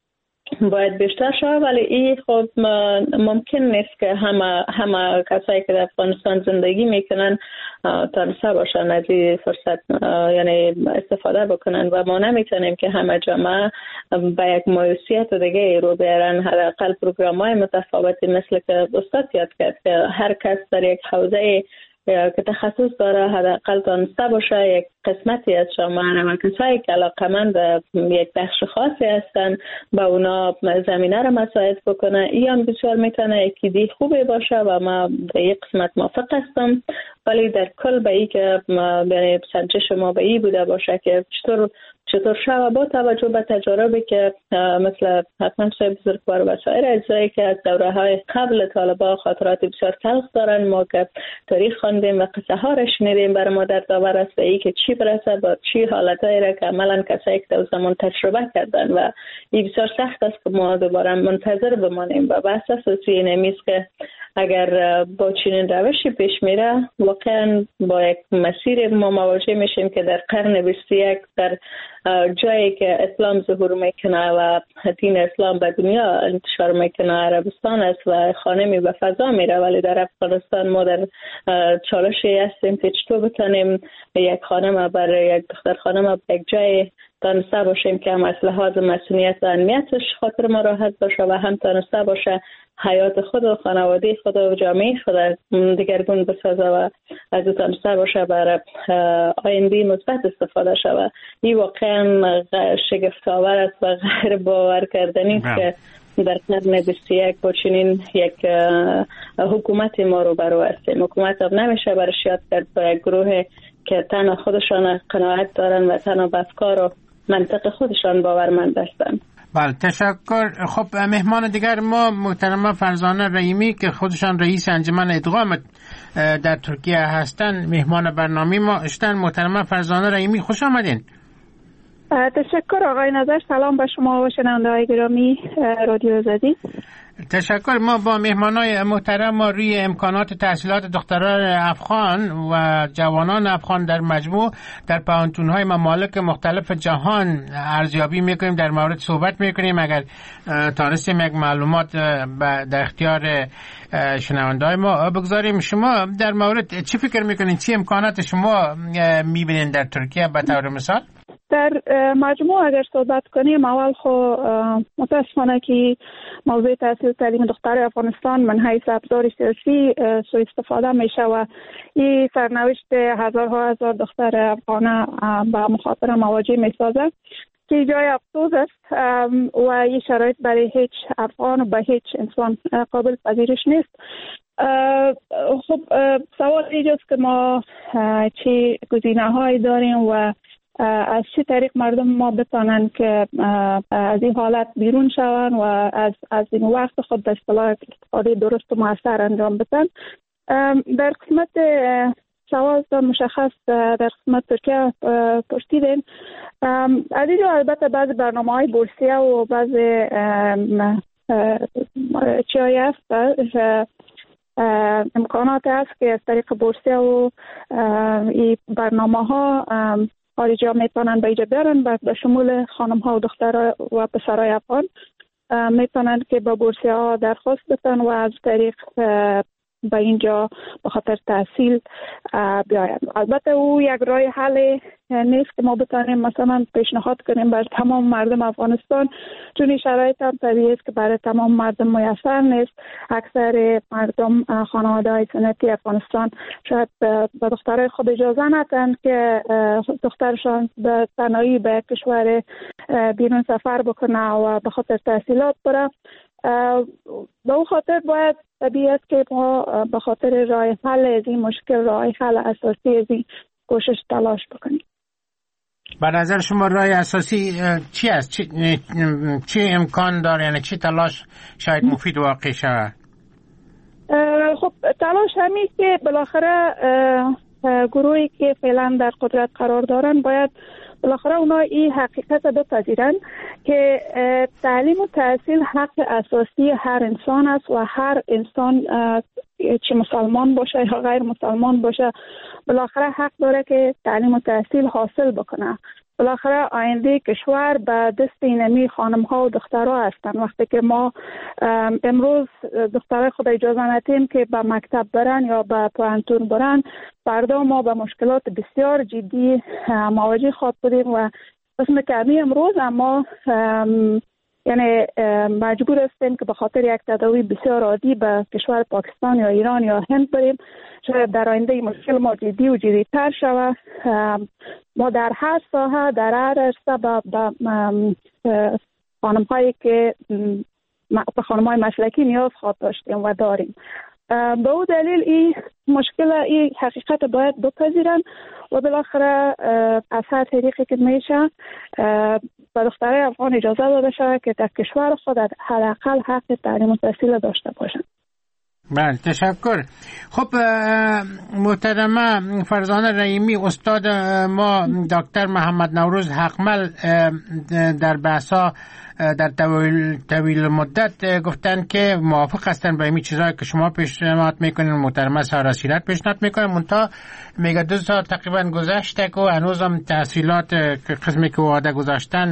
باید بیشتر شود، ولی این خود ممکن نیست که همه همه کسایی که در افغانستان زندگی میکنن تانسته باشن از این فرصت یعنی استفاده بکنن و ما نمیتونیم که همه جامعه به یک مایوسیت دیگه رو بیارن. حداقل پروگرام‌های متفاوتی مثل که استاد یاد کرد که هر کس در یک حوزه که تخصص داره حداقل دانسته باشه یک قسمتی از جامعه و کسایی که علاقه‌مند یک بخش خاصی هستن با اونا زمینه رو مساعد بکنه. این هم بسیار میتونه یک ایده خوبی باشه و ما به یک قسمت موافق هستم، ولی در کل به این که یعنی سنجش ما به این بوده باشه که چطور چطور شد با توجه به تجاربی که مثل حتما صاحب بزرگوار و سایر اجزایی که از دوره های قبل طالبان خاطرات بسیار تلخ دارن، ما که تاریخ خواندیم و قصه ها را شنیدیم برای ما در داور است ای که چی برسه با چی حالتایی را که عملا کسایی که در زمان تجربه کردن و این بسیار سخت است که ما دوباره منتظر بمانیم و بحث اساسی اینمی است که اگر با چنین روشی پیش میره واقعا با یک مسیر ما مواجه میشیم که در قرن بیست و یک در جایی که اسلام ظهور میکنه و دین اسلام به دنیا انتشار میکنه عربستان است و خانمی به فضا میره، ولی در افغانستان ما در چالشی هستیم که چطور بتانیم یک خانم برای یک دختر خانم به یک جای تانسته باشیم که هم از لحاظ مسئولیت و امنیتش خاطر ما راحت باشه و هم تانسته باشه حیات خود و خانواده خود و جامعه خود دیگرگون بسازه و از او تانسته باشه برای آینده مثبت استفاده شود. این واقعا شگفت‌آور است و غیر باور کردنی است که در قرن بیست و یک با چنین یک حکومت ما رو برو هستیم. حکومت هم نمیشه برش یاد کرد با یک گروه که تنها خودشان قناعت دارن و تنها به افکار و منطق خودشان باورمند هستند. بله تشکر. خب مهمان دیگر ما محترمه فرزانه رحیمی که خودشان رئیس انجمن ادغام در ترکیه هستند مهمان برنامه ما اشتن. محترمه فرزانه رحیمی خوش آمدین. تشکر آقای نظر. سلام به شما و شنونده‌های گرامی رادیو آزادی. تشکر. ما با مهمانای محترم ما روی امکانات تحصیلات دختران افغان و جوانان افغان در مجموع در پانتون‌های ممالک مختلف جهان ارزیابی میکنیم، در مورد صحبت میکنیم. اگر تانستیم یک معلومات در اختیار شنونده‌های ما بگذاریم. شما در مورد چی فکر میکنین؟ چی امکانات شما میبینین در ترکیه به طور مثال؟ در مجموع اگر صحبت کنیم، اول خو متاسفانه که موضوع تحصیل تعلیم دختر افغانستان من حیث ابزار سیاسی سوء استفاده میشه و این سرنوشت هزارها هزار دختر افغان با مخاطره مواجه میسازه که جای افسوس است و این شرایط برای هیچ افغان و به هیچ انسان قابل پذیرش نیست. خب سوال اینجاست که ما چه گزینه‌هایی داریم و از چه طریق مردم ما بتانن که از این حالت بیرون شون و از از این وقت خود به اصطلاح استفاده درست و موثر انجام بدن. در قسمت سوال مشخص در قسمت ترکیه پرسیدین. از اینجا البته بعض برنامه‌های بورسیه و بعض چیزایی هست امکانات هست که از طریق بورسیه و این برنامه‌ها خارجی ها میتونن به اینجا بیارن به شمول خانم ها و دختر و پسرای افغان میتونن که با بورسیه ها درخواست بتن و از طریق به اینجا به خاطر تحصیل بیاید. البته او یک راه حل نیست که ما بتانیم مثلا پیشنهاد کنیم بر تمام مردم افغانستان، چون این شرایط هم طبیعی است که برای تمام مردم میسر نیست. اکثر مردم خانواده های سنتی افغانستان شاید به دخترای خود اجازه ندن که دخترشان به تنهایی به کشور بیرون سفر بکنه و به خاطر تحصیلات بره. به اون خاطر باید طبیعی است که ما به خاطر راه حل از این مشکل، راه حل اساسی از این کوشش تلاش بکنیم. به نظر شما راه اساسی چی است؟ چی, چی امکان داره؟ یعنی چی تلاش شاید مفید واقع شود؟ خب تلاش همین که بالاخره گروهی که فعلا در قدرت قرار دارن باید بالاخره اونا این حقیقت بپذیرن که تعلیم و تحصیل حق اساسی هر انسان است و هر انسان چه مسلمان باشه یا غیر مسلمان باشه بالاخره حق داره که تعلیم و تحصیل حاصل بکنه. بالاخره آینده کشور به دست اینمی خانم ها و دخترها هستن. وقتی که ما امروز دخترای خود اجازه ندیم که به مکتب برن یا به پوهنتون برن، فردا ما به مشکلات بسیار جدی مواجه خواهد بودیم و قسم کمی امروز اما یعنی مجبور هستیم که به خاطر یک تداوی بسیار عادی به کشور پاکستان یا ایران یا هند بریم. شاید در آینده مشکل ما جدی و جدی‌تر شود. ما در هر ساحه در هر عرصه به خانم‌هایی که به خانم‌های مسلکی نیاز خواهد داشتیم و داریم. به او دلیل این مشکل، این حقیقت باید بپذیرن و بالاخره از هر طریقی که میشه به دخترای افغان اجازه داده شود که در کشور خود حداقل حق تعلیم و تحصیل داشته باشند. بله، تشکر. خب محترمه فرزانه رحیمی، استاد ما دکتر محمد نوروز حقمل در بحثا در طویل, طویل مدت گفتن که موافق هستن با این چیزایی که شما پیشنهاد میکنین. محترمه سارا سیرت پیشنهاد میکنه منتها میگه دو سال تقریبا گذشته که هنوزم تحصیلات قسمی که وعده گذاشتن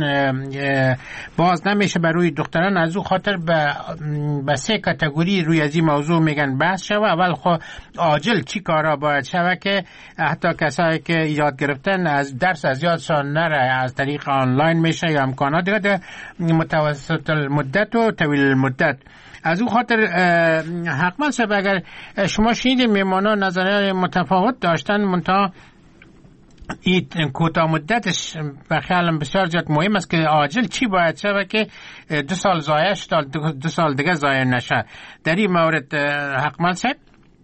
باز نمیشه بر روی دختران. از او خاطر به به سه کاتگوری روی از این موضوع میگن بحث شوه. اول خو عاجل چی کارا باید شوه که حتی کسایی که یاد گرفتن از درس از یادشان نره، از طریق آنلاین میشه یا امکانات دیگه متوسط المدت و طویل المدت. از او خاطر حقمل صاحب اگر شما شنیدید میمانان نظریه متفاوت داشتن، منتها این کوتاه مدتش به خیالم بسیار زیاد مهم است که عاجل چی باید شود که دو سال ضایع شد دو سال دیگه ضایع نشه. در این مورد حقمل صاحب.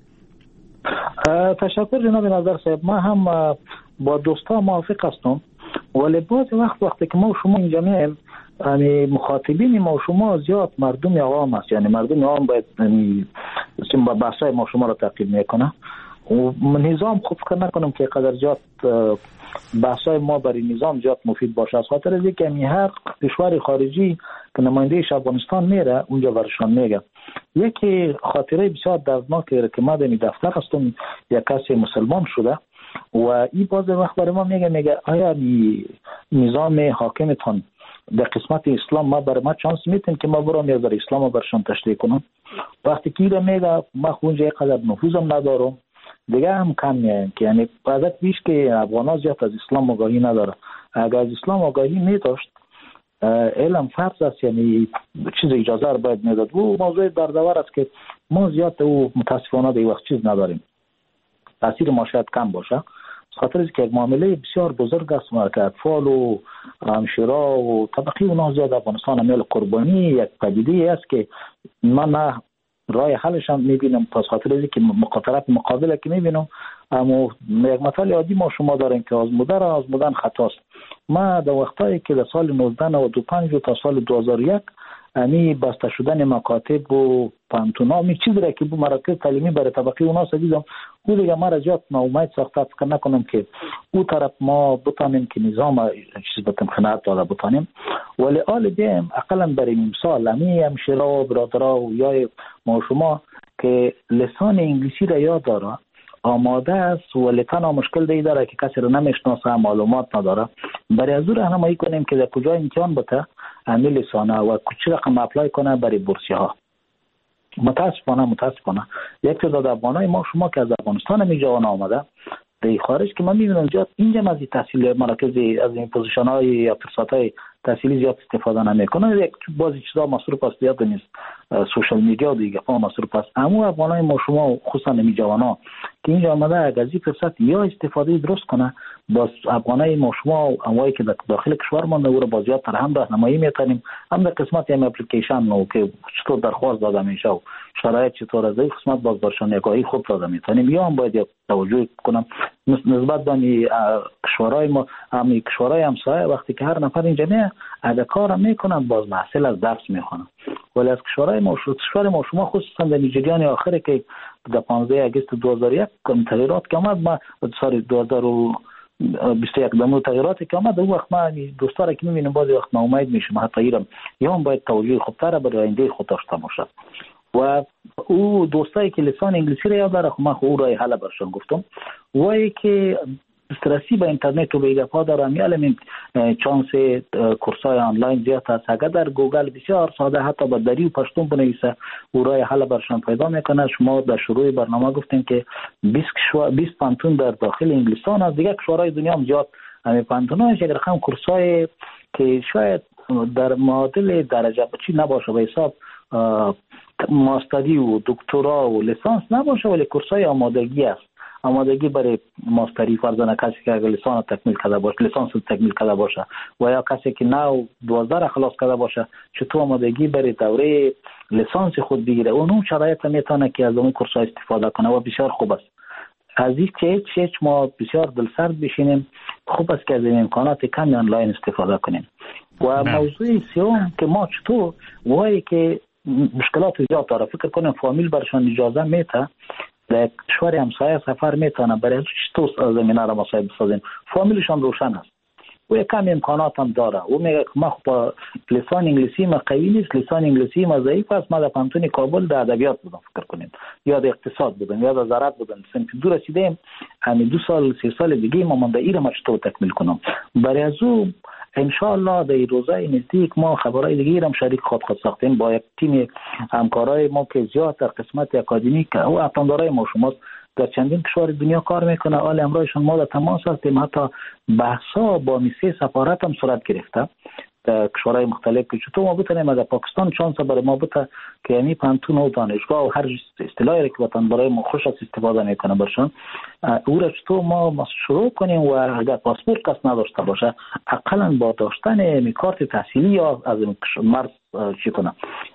تشکر جناب نظر صاحب. ما هم با دوستا موافق هستم، ولی بعضی وقت وقتی که ما و شما اینجا میایم یعنی مخاطبین ما و شما زیاد مردم عوام است، یعنی مردم عوام باید با بحثای ما شما را تعقیب میکنه و نظام خوب فکر نکنم که قدر زیاد بحثای ما برای نظام زیاد مفید باشه. از خاطر از اینکه هر کشور خارجی که نماینده افغانستان میره اونجا برشان میگه. یکی خاطره بسیار دردناکه که ما در دفتر هستم، یک کسی مسلمان شده و این باز وقت برای ما میگه میگه آیا نظام حاکمتان در قسمت اسلام ما برای ما چانس میتین که ما برام یک در اسلام رو برشان تشریح کنم. وقتی که ایره میگه ما خونجا یک قدر نفوذم ندارم دیگه هم کم میایم که یعنی عادت بیش که افغانا زیاد از اسلام آگاهی نداره. اگر از اسلام آگاهی میداشت علم فرض است، یعنی چیز اجازه رو باید میداد. و موضوع دردآور است که ما زیاد او متاسفانه در وقت چیز نداریم. تاثیر ما شاید کم باشه خاطر از که یک معامله بسیار بزرگ است که اطفال و همشیرا و طبقی اونا زیاد افغانستان عمل قربانی یک پدیده است که من نه رای حلش هم میبینم. پس خاطر از که مقاطرت مقابله که میبینم، اما یک مثال عادی ما شما داریم که آزموده را آزمودن خطاست. ما در وقتایی که در سال نوزده نود و پنج تا سال دو هزار و یک امی بسته شدن مکاتب و پانتونا می چیزی را که بو مراکز تعلیمی برای طبقه اونا دیدم، او دیگه ما را زیاد ناامید ساخته. فکر نکنم که او طرف ما بتانیم که نظام چیز بتم خناعت داده بتانیم، ولی آل بیم اقلا برای مثال امی همشیرا و برادرها و یا ما شما که لسان انگلیسی را یاد داره آماده است ولی تنها مشکل دی داره که کسی رو نمیشناسه، معلومات نداره، برای از او راهنمایی کنیم که در کجا امتحان بده امی لسانه و چه رقم اپلای کنه برای بورسیه ها. متاسفانه متاسفانه یک تعداد افغانای ما شما که از افغانستان می جوان آمده در خارج که من میبینم زیاد اینجا از تحصیل مراکز از این پوزیشن های یا فرصت های تحصیلی زیاد استفاده نمیکنه. یک بعضی چیزا مصروف است زیاد نیست، سوشال میدیا و دیگه ها مصروف است. اما افغانای ما شما خصوصا نمی جوانا که اینجا آمده اگر از این فرصت یا استفاده درست کنه، باز افغانای ما شما اموایی که داخل کشور مونده او را با زیاد تر هم راهنمایی میکنیم، هم در قسمت ام اپلیکیشن نو که چطور درخواست داده میشه و شرایط چطور از این قسمت باز برشان نگاهی خوب داده میتونیم. یا هم باید توجه کنم نسبت به کشورهای ما، هم کشورهای همسایه وقتی که هر نفر اینجا میاد اگه کار میکنن باز محصول از درس میخونن، ولی از کشورهای ما کشور ما شما خصوصا در جریان آخری که در پانزده آگوست دو هزار و یک تغییرات که آمد، ما سال دو هزار و بیست و یک دمو تغییراتی که آمد اون وقت ما دوستاره که میبینیم بعضی وقت ناامید میشیم، حتی ایرم یا هم باید توجه خوبتر برای آینده خود داشته باشه. و او دوستایی که لسان انگلیسی را یاد داره خب من خب او رای حل برشان گفتم، وای که دسترسی به اینترنت و به گپا دارم یعنی چانس کورسای آنلاین زیاد است. اگر در گوگل بسیار ساده حتی با دری و پشتون بنویسه او رای حل برشان پیدا میکنه. شما در شروع برنامه گفتیم که بیست پانتون در داخل انگلستان است، دیگه کشورهای دنیا هم زیاد همین پانتوناش یک رقم کورسای که شاید در معادل درجه بچی نباشه به حساب ماستری و دکترا و لیسانس نباشه، ولی کورسای آمادگی است. آمادگی برای ماستری فرضاً کسی که اگر لیسانس تکمیل کرده باشه، لیسانس تکمیل کرده باشه و یا کسی که نو دوازده را خلاص کرده باشه چطور آمادگی برای دوره لیسانس خود بگیره، اون شرایط میتونه که از اون کورس‌ها استفاده کنه و بسیار خوب است. از این که هیچ ما بسیار دلسرد بشینیم، خوب است که از این امکانات کمی آنلاین استفاده کنیم. و موضوع سوم که ما چطور وای که مشکلات زیاد داره، فکر کنم فامیل برشان اجازه میته در کشور همسایه سفر میتونه برای چطور زمینه را مصاحبه بسازیم، فامیلشان روشن است و یک کم امکانات هم داره. او میگه که ما خب لسان انگلیسی ما قوی نیست، لسان انگلیسی ما ضعیف است، ما در پانتون کابل در ادبیات بودم فکر کنید یا در اقتصاد بودم یا در زراعت بودم، سنف دو رسیدیم همین دو سال سه سال دیگه ما من در ایره ما چطور تکمیل کنم. برای از او انشاءالله در روزهای نزدیک ما خبرهای دیگه هم شریک خود خود ساختیم با یک تیم همکارای ما که زیاد در قسمت اکادمیک او افغان‌دارای ما شماست در چندین کشور دنیا کار میکنه. حال امروزشون ما در تماس هستیم، حتی بحثا با میسه سفارت هم صورت گرفته در کشورهای مختلف که چطور ما بتونیم در پاکستان چانس برای ما بته که یعنی پانتون و دانشگاه و هر اصطلاحی که وطن برای ما خوش استفاده میکنه برشان او را چطور ما شروع کنیم و اگر پاسپورت کس نداشته باشه اقلا با داشتن کارت تحصیلی یا از مرز چی کنم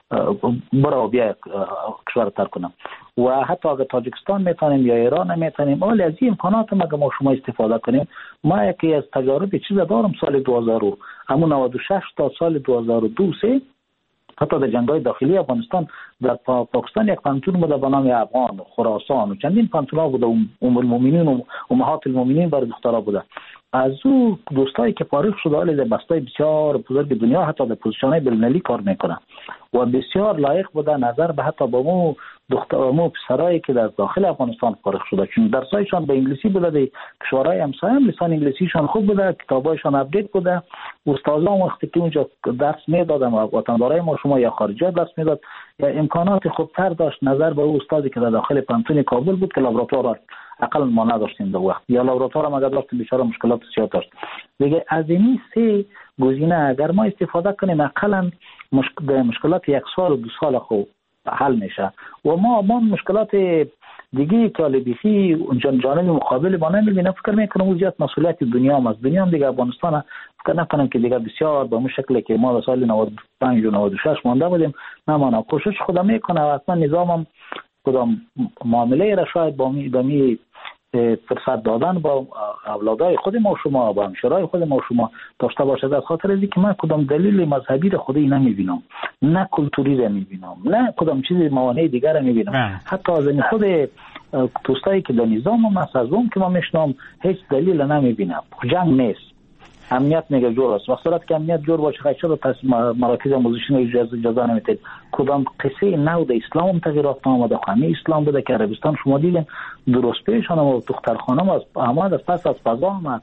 برای بیا کشور تر کنم و حتی اگر تاجیکستان میتونیم یا ایران میتونیم، ولی از این امکانات ما ما شما استفاده کنیم. ما یکی از تجارب چیز دارم سال دو هزار همون نود و شش تا سال دو هزار و دو سه حتی در جنگ‌های داخلی افغانستان در پا پاکستان یک پانتون بوده به نام افغان و خراسان و چندین پانتون‌ها بوده، ام المؤمنین و امهات المؤمنین برای دخترها بوده. از او دوستایی که فارغ شده حالی در بستای بسیار بزرگ دنیا حتی در پوزیشن‌های بین‌المللی کار میکنن و بسیار لایق بوده نظر به حتی با مو دخترامو پسرایی که در داخل افغانستان فارغ شده، چون درسایشان به انگلیسی بوده، در کشورهای همسایه هم لسان انگلیسیشان خوب بوده، کتابایشان اپدیت بوده، استادان وقتی که اونجا درس میدادن و وطندارای ما شما یا خارجی درس میداد یا امکانات خوبتر داشت نظر به او استادی که در داخل پانتون کابل بود که لابراتوار اقل ما نداشتیم در وقت یا لابراتوار هم اگر داشتیم بیچاره مشکلات زیاد داشت. دیگه از این سه گزینه اگر ما استفاده کنیم اقلا مشکل مشکلات یک سال و دو سال خوب حل میشه و ما ما مشکلات دیگه که البیخی جانب مقابل ما نمیبینم. فکر میکنم او زیاد مسئولیت دنیا هم از دنیا هم دیگه افغانستان فکر نکنم که دیگه بسیار به اون شکلی که ما در سال نود و پنج و نود و شش مانده بودیم نمانا کوشش خودم میکنه و اصلا نظامم کدام معامله را شاید با می دمی فرصت دادن با اولادای خود ما شما با همشرای خود ما شما داشته باشد، از خاطر اینکه من کدام دلیل مذهبی را خودی نمیبینم، نه کلتوری را میبینم، نه کدام چیز موانع دیگر را میبینم. حتی از این خود دوستایی که در نظام هم از اون که ما میشنم هیچ دلیل نمیبینم. جنگ نیست، امنیت میگه جور است. وقتی صورت که امنیت جور باشه خیلی پس مراکز آموزشی اجازه اجازه نمیتید. کدام قصه نو در اسلام تغییرات آمده، خانه اسلام بوده که عربستان شما دیدین درست پیشان و دخترخانه از احمد از پس از فضا آمد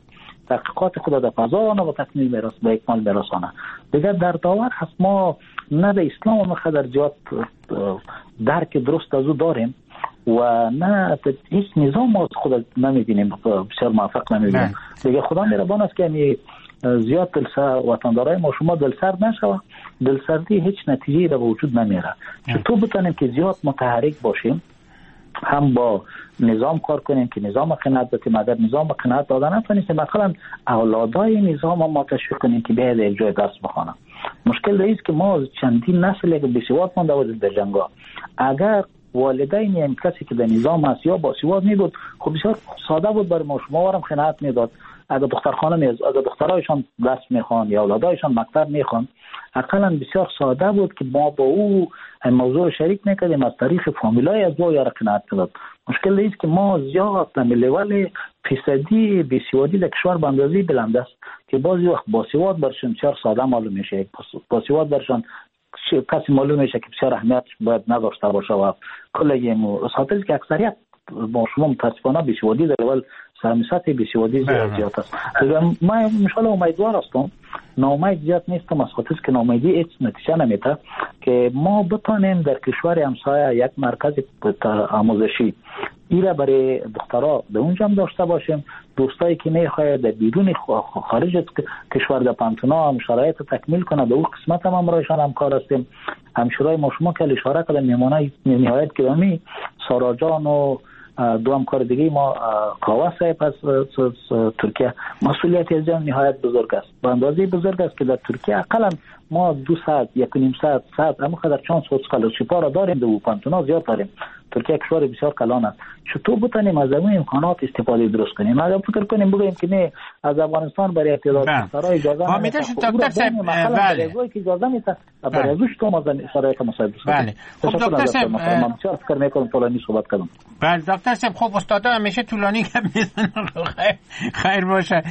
تحقیقات خود در فضا نه به تکمیل میرس به اکمال برسانه. دیگر در داور هست ما نه در اسلام ما خدر زیاد درک درست از او داریم و نه هیچ نظام ما خود نمیبینیم، بسیار موفق نمیبینیم. دیگه خدا مهربان است که زیاد دلسر وطندارای ما شما دلسرد نشوه. دلسردی هیچ نتیجه‌ای را به وجود نمیاره. چطور بتونیم که زیاد متحرک باشیم، هم با نظام کار کنیم که نظام قناعت بده، مگر نظام قناعت دادن نتونیم مثلا اولادای نظام ما تشویق کنیم که بیاید یک جای درس بخوانن. مشکل است که ما چندین نسل که بیسواد مونده بود در جنگا، اگر والدین این کسی که در نظام است یا باسواد می بود خب بسیار ساده بود برای ما، شما وارم قناعت میداد. اگر دخترخانه می اگر دخترایشان درس میخوان یا اولادایشان مکتب میخوان، اقلا بسیار ساده بود که ما با او موضوع شریک میکردیم، از طریق فامیلای از او یا قناعت میداد. مشکل است که ما زیاد در لول فیصدی بیسوادی در کشور به اندازه بلند است که بعضی وقت باسواد برشون بسیار ساده معلوم میشه، باسواد برشون کسی معلوم میشه که بسیار اهمیت باید نداشته باشه و کل این اساتید که اکثریت با شما متاسفانه بیسوادی در لول سرمسات بیسوادی زیاد است. ما انشالله امیدوار هستم، ناامید زیاد نیستم، از خاطر که ناامیدی هیچ نتیجه نمیده که ما بتانیم در کشور همسایه یک مرکز آموزشی ایره برای دخترها به اونجا هم داشته باشیم. دوستایی که میخواید در بیرون خارج از کشور در پانتونا هم شرایط تکمیل کنه، به اون قسمت هم امرایشان همکار هستیم. همشورای ما شما که اشاره کردن میمانای نهایت گرامی سارا جان و دو همکار دیگه ما کاوا صاحب از ترکیه، مسئولیت از جان نهایت بزرگ است، به اندازه بزرگ است که در ترکیه اقلا ما دو ساعت یک و نیم ساعت ساعت اما خدر چانس و اسکالرشیپا را داریم، دو پانتونا زیاد داریم. ترکیه کشور بسیار کلان است. چطور بتونیم از این امکانات استفاده درست کنیم؟ ما فکر کنیم بگیم که نه از افغانستان برای اعتراض سرای اجازه نمیده. دکتر صاحب بله که اجازه میده برای ازش تو ما شرایط مساعد است. بله خب دکتر صاحب من بسیار فکر میکنم طولانی صحبت کردم. بله دکتر صاحب خب استادا همیشه طولانی کم میزنن. خیر خیر باشه،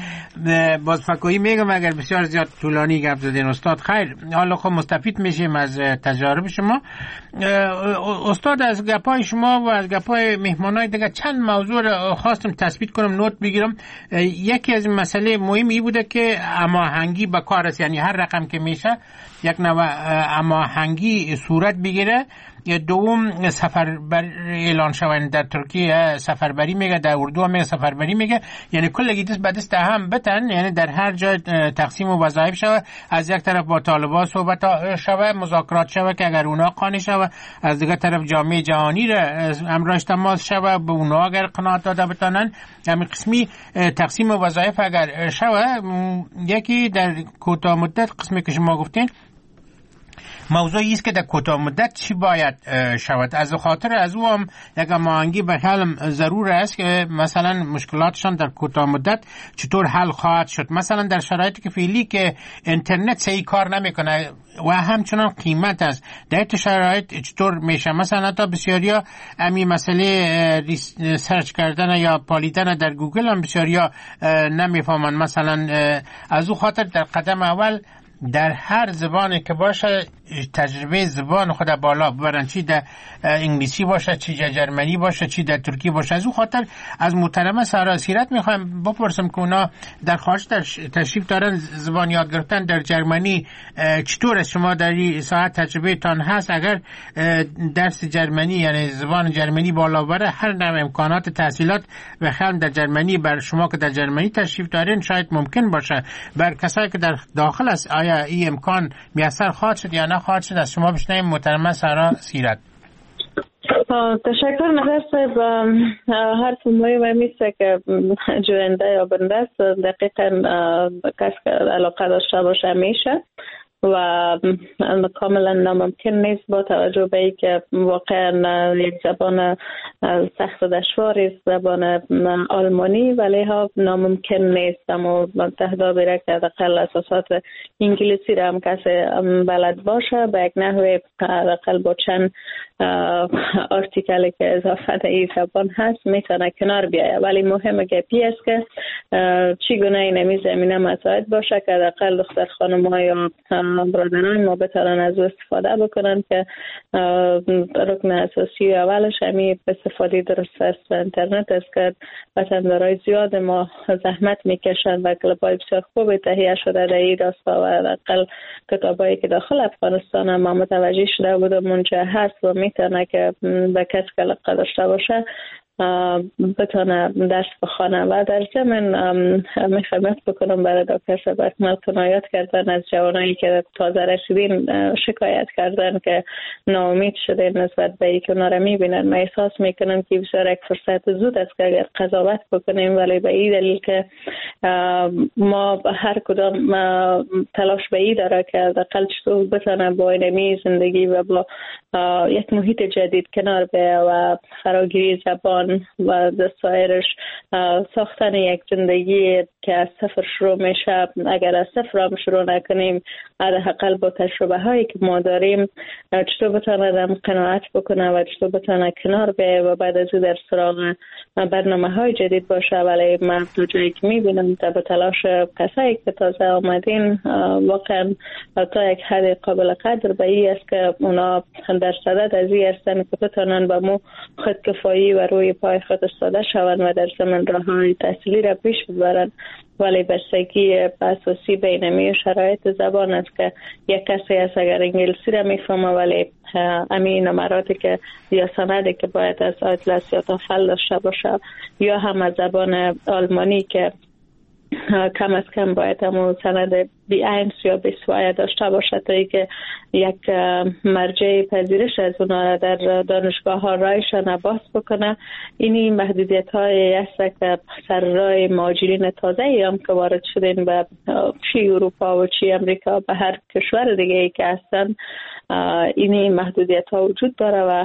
باز فکویی میگم اگر بسیار زیاد طولانی گپ زدین استاد. خیر حالا خب مستفید میشیم از تجارب شما استاد. از گپای شما و از گپای مهمانای دیگه چند موضوع رو خواستم تثبیت کنم، نوت بگیرم. یکی از مسئله مهمی بوده که هماهنگی با کار است، یعنی هر رقم که میشه یک نوع هماهنگی صورت بگیره. دوم سفربر اعلان شوند در ترکیه سفربری میگه، در اردو هم میگه سفربری میگه، یعنی کل دست به دست هم بتن، یعنی در هر جای تقسیم وظایف شوه، از یک طرف با طالبان صحبت شوه، مذاکرات شوه که اگر اونا قانع شوه، از دیگه طرف جامعه جهانی را امرش تماس شوه به اونا اگر قناعت داده بتانن، همین قسمی تقسیم وظایف اگر شوه. یکی در کوتاه مدت قسمی که شما گفتین موضوعی است که در کوتاه مدت چی باید شود. از خاطر از او هم یک هماهنگی به حال ضرور است که مثلا مشکلاتشان در کوتاه مدت چطور حل خواهد شد. مثلا در شرایطی که فعلی که اینترنت صحیح کار نمیکنه و همچنان قیمت است، در این شرایط چطور میشه؟ مثلا تا بسیاریا امی مسئله سرچ کردن یا پالیدن در گوگل هم بسیاریا نمیفهمن. مثلا از او خاطر در قدم اول در هر زبانی که باشه تجربه زبان خود بالا ببرن، چی در انگلیسی باشه، چی در جرمنی باشه، چی در ترکی باشه. از اون خاطر از محترمه سارا سیرت میخوایم بپرسم که اونا در خارج در تشریف دارن زبان یاد گرفتن در جرمنی، چطور است شما در این ساعت تجربه تان هست؟ اگر درس جرمنی یعنی زبان جرمنی بالا بره، هر نوع امکانات تحصیلات و خیلی در جرمنی بر شما که در جرمنی تشریف دارین شاید ممکن باشه. بر کسایی که در داخل است آیا این امکان میسر خواهد شد یا نه خواهد شد؟ از شما بشنویم محترمه سارا سیرت. تشکر نظر صاحب. حرف مهم است که جوینده یا بنده است دقیقا کس که علاقه داشته باشه میشه و کاملا ناممکن نیست با توجه به ای که واقعا یک زبان سخت و دشواری است، زبان آلمانی، ولی ها ناممکن نیست. اما تهدا بیره که دقل اساسات انگلیسی را هم کسی بلد باشه به یک نحوه دقل با چند آرتیکلی که اضافه در این زبان هست میتونه کنار بیایه. ولی مهمه که پی است که چی گونه این نمی زمینه مساعد باشه که دقل دختر خانم ها یا برادران ما بتوانند از استفاده بکنن که رکن اساسی اولش همین استفاده درست است و اینترنت است که وطندارای زیاد ما زحمت میکشند و کلاب‌های بسیار خوب تهیه شده در این راستا و اقل کتابایی که داخل افغانستان ما متوجه شده بودم اونجا هست و میتونه که به کسی که علاقه داشته باشه بتونه درس بخوانه. و در ضمن میخوام بکنم برای دکتر صاحب اکمل کنایات کردن از جوانایی که تازه رسیدین، شکایت کردن که ناامید شده نسبت به این که اونا را میبینن. من احساس میکنم که بسیار یک فرصت زود است که اگر قضاوت بکنیم، ولی به این دلیل که ما هر کدام تلاش به این داره که حداقل چطور بتونه با اینمی زندگی و با یک محیط جدید کنار بیاید و فراگیری زبان و سایرش ساختن یک زندگی که از صفر شروع میشه. اگر از صفر هم شروع نکنیم، حداقل با تجربه هایی که ما داریم چطور بتونه قناعت بکنه و چطور بتونه کنار بیاید و بعد از در سراغ برنامه های جدید باشه. ولی من تو جایی که میبینم تا به تلاش کسایی که تازه آمدین واقعا تا یک حد قابل قدر به این است که اونا در صدد از این هستن که بتونن به مو خودکفایی و روی پای خود استاده شوند و در زمین راه های تحصیلی را پیش ببرند. ولی بستگی اساسی بینمی شرایط زبان است که یک کسی از اگر انگلیسی را میفهمه ولی امین نمراتی که یا سندی که باید از آیتلس یا تافل داشته باشه، یا هم از زبان آلمانی که کم از کم باید همون سند بی اینس یا بی سوایه داشته باشه تا ای که یک مرجع پذیرش از اونا در دانشگاه ها رایشان باز بکنه. اینی محدودیت های است که سر رای مهاجرین تازه ای هم که وارد شدین به چی اروپا و چی امریکا به هر کشور دیگه ای که هستن، اینی محدودیت ها وجود داره و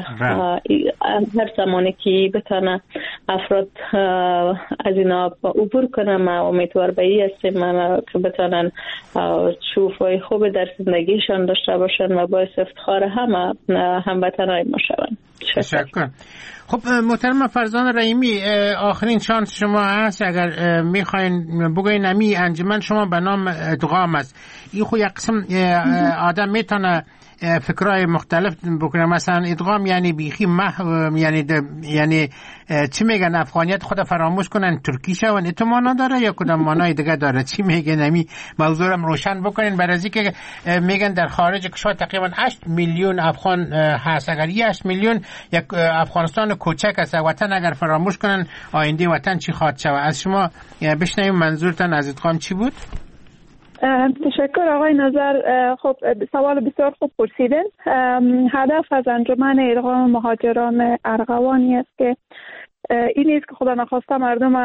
هر زمانی که بتانه افراد از اینا عبور کنه، ما امیدوار به این هستیم که بتانن شوفای خوب در زندگیشان داشته باشن و باعث افتخار همه هموطنای ما شوند. تشکر. خب محترم فرزان رحیمی، آخرین شانس شما هست اگر میخواین بگوین امی انجمن شما به نام ادغام است. این خو یک قسم آدم میتونه فکرای مختلف بکنه، مثلا ادغام یعنی بیخی محو، یعنی یعنی چی میگن افغانیت خود فراموش کنن ترکی شون، تو معنا داره یا کدام معنای دیگه داره؟ چی میگن؟ نمی موضوع رو روشن بکنین. برای اینکه میگن در خارج کشور تقریبا هشت میلیون افغان هست، اگر هشت میلیون یک افغانستان کوچک است، وطن اگر فراموش کنن آینده وطن چی خواهد شود؟ از شما بشنویم منظورتان از ادغام چی بود؟ تشکر آقای نظر. خب سوال بسیار خوب پرسیدن. هدف از انجمن ادغام مهاجران ارغوانی است که این نیست که خدا نخواسته مردم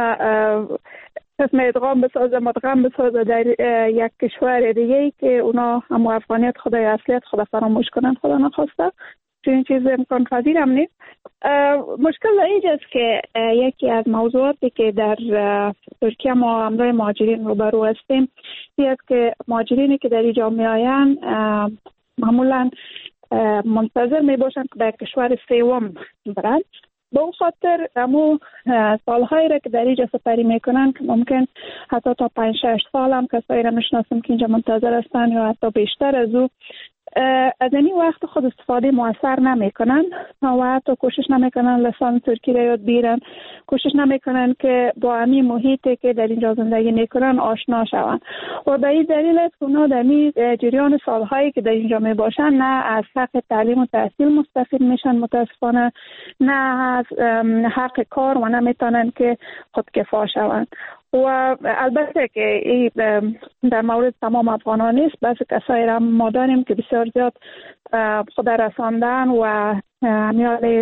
قسم ادغام بسازه، مدغم بسازه در یک کشور دیگه ای که اونا هم افغانیت خدا یا اصلیت خدا فراموش کنن، خدا نخواسته. چون چیز امکان پذیر هم نیست. مشکل اینجاست که یکی از موضوعاتی که در ترکیه ما همراه مهاجرین روبرو هستیم این است که مهاجرینی که در اینجا می آیند معمولا منتظر می باشند که به کشور سوم برند. به اون خاطر امو سالهایی را که در اینجا سپری میکنن که ممکن حتی تا پنج شش سال هم کسایی را میشناسم که اینجا منتظر هستن یا حتی بیشتر از او، از این وقت خود استفاده موثر نمیکنن و حتی کوشش نمیکنن لسان ترکی را یاد بگیرن، کوشش نمیکنن که با همین محیطی که در اینجا زندگی میکنن آشنا شوند و به این دلیل است که اونا در این جریان سالهایی که در اینجا میباشن نه از حق تعلیم و تحصیل مستفید میشن متاسفانه، نه از حق کار و نمیتونن که خودکفا شوند. و البته که این در مورد تمام افغانان نیست، بس کسایی را ما داریم که بسیار زیاد خود رساندن و میال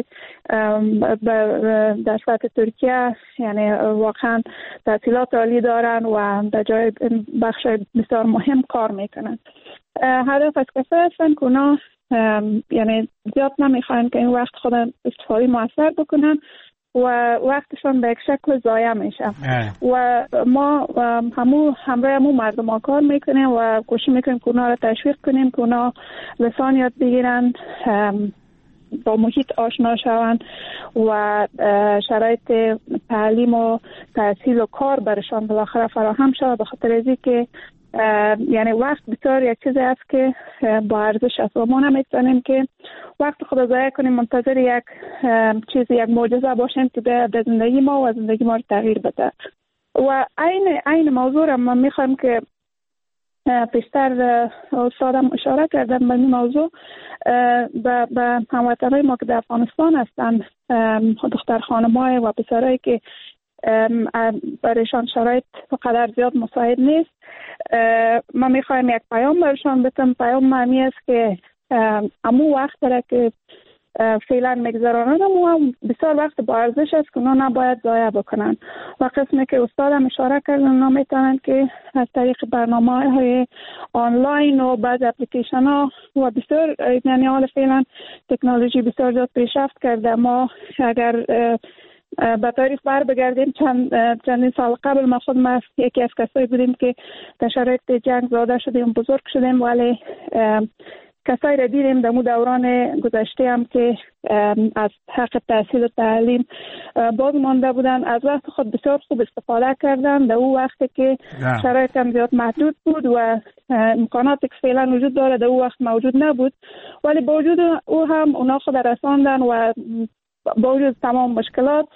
در سطح ترکیه یعنی واقعا تحصیلات عالی دارن و در جای بخش بسیار مهم کار میکنن. هدف از کسایی هستن که اونا یعنی زیاد نمیخواین که این وقت خود استفاده موثر بکنن و وقتشون به یک شکل ضایع میشه و ما همو همراه همو مردم ها کار میکنیم و کوشش میکنیم که اونا را تشویق کنیم که اونا لسان یاد بگیرن، با محیط آشنا شوند و شرایط تعلیم و تحصیل و کار برشان بالاخره فراهم شود، به خاطر از اینکه یعنی وقت بسیار یک چیزی است که با ارزش است و ما نمیتونیم که وقت خود ضایع کنیم منتظر یک چیز یک معجزه باشیم که به زندگی ما و زندگی ما رو تغییر بده. و این این موضوع را من میخوایم که پیشتر استادم اشاره کردن به این موضوع به به هموطنای ما که در افغانستان هستند، دختر خانم‌های و پسرایی که برایشان شرایط قدر زیاد مساعد نیست، ما میخوایم یک پیام برشان بدم. پیام معنی است که امو وقت داره که فعلا میگذرانند و بسیار وقت با ارزش است که اونا نباید ضایع بکنن. و قسمی که استادم اشاره کردن اونا میتونن که از طریق برنامه های آنلاین و بعض اپلیکیشن ها و بسیار یعنی حال فعلا تکنولوژی بسیار زیاد پیشرفت کرده. ما اگر به تاریخ بر بگردیم چند چندین سال قبل ما خود ما یکی از کسایی بودیم که در شرایط جنگ زاده شدیم بزرگ شدیم، ولی کسایی را دیدیم در دوران گذشته هم که از حق تحصیل و تعلیم باز مانده بودن، از وقت خود بسیار خوب استفاده کردن در او وقتی که شرایط هم زیاد محدود بود و امکاناتی که فعلا وجود داره در او وقت موجود نبود، ولی با وجود او هم اونا خود رساندن و با وجود تمام مشکلات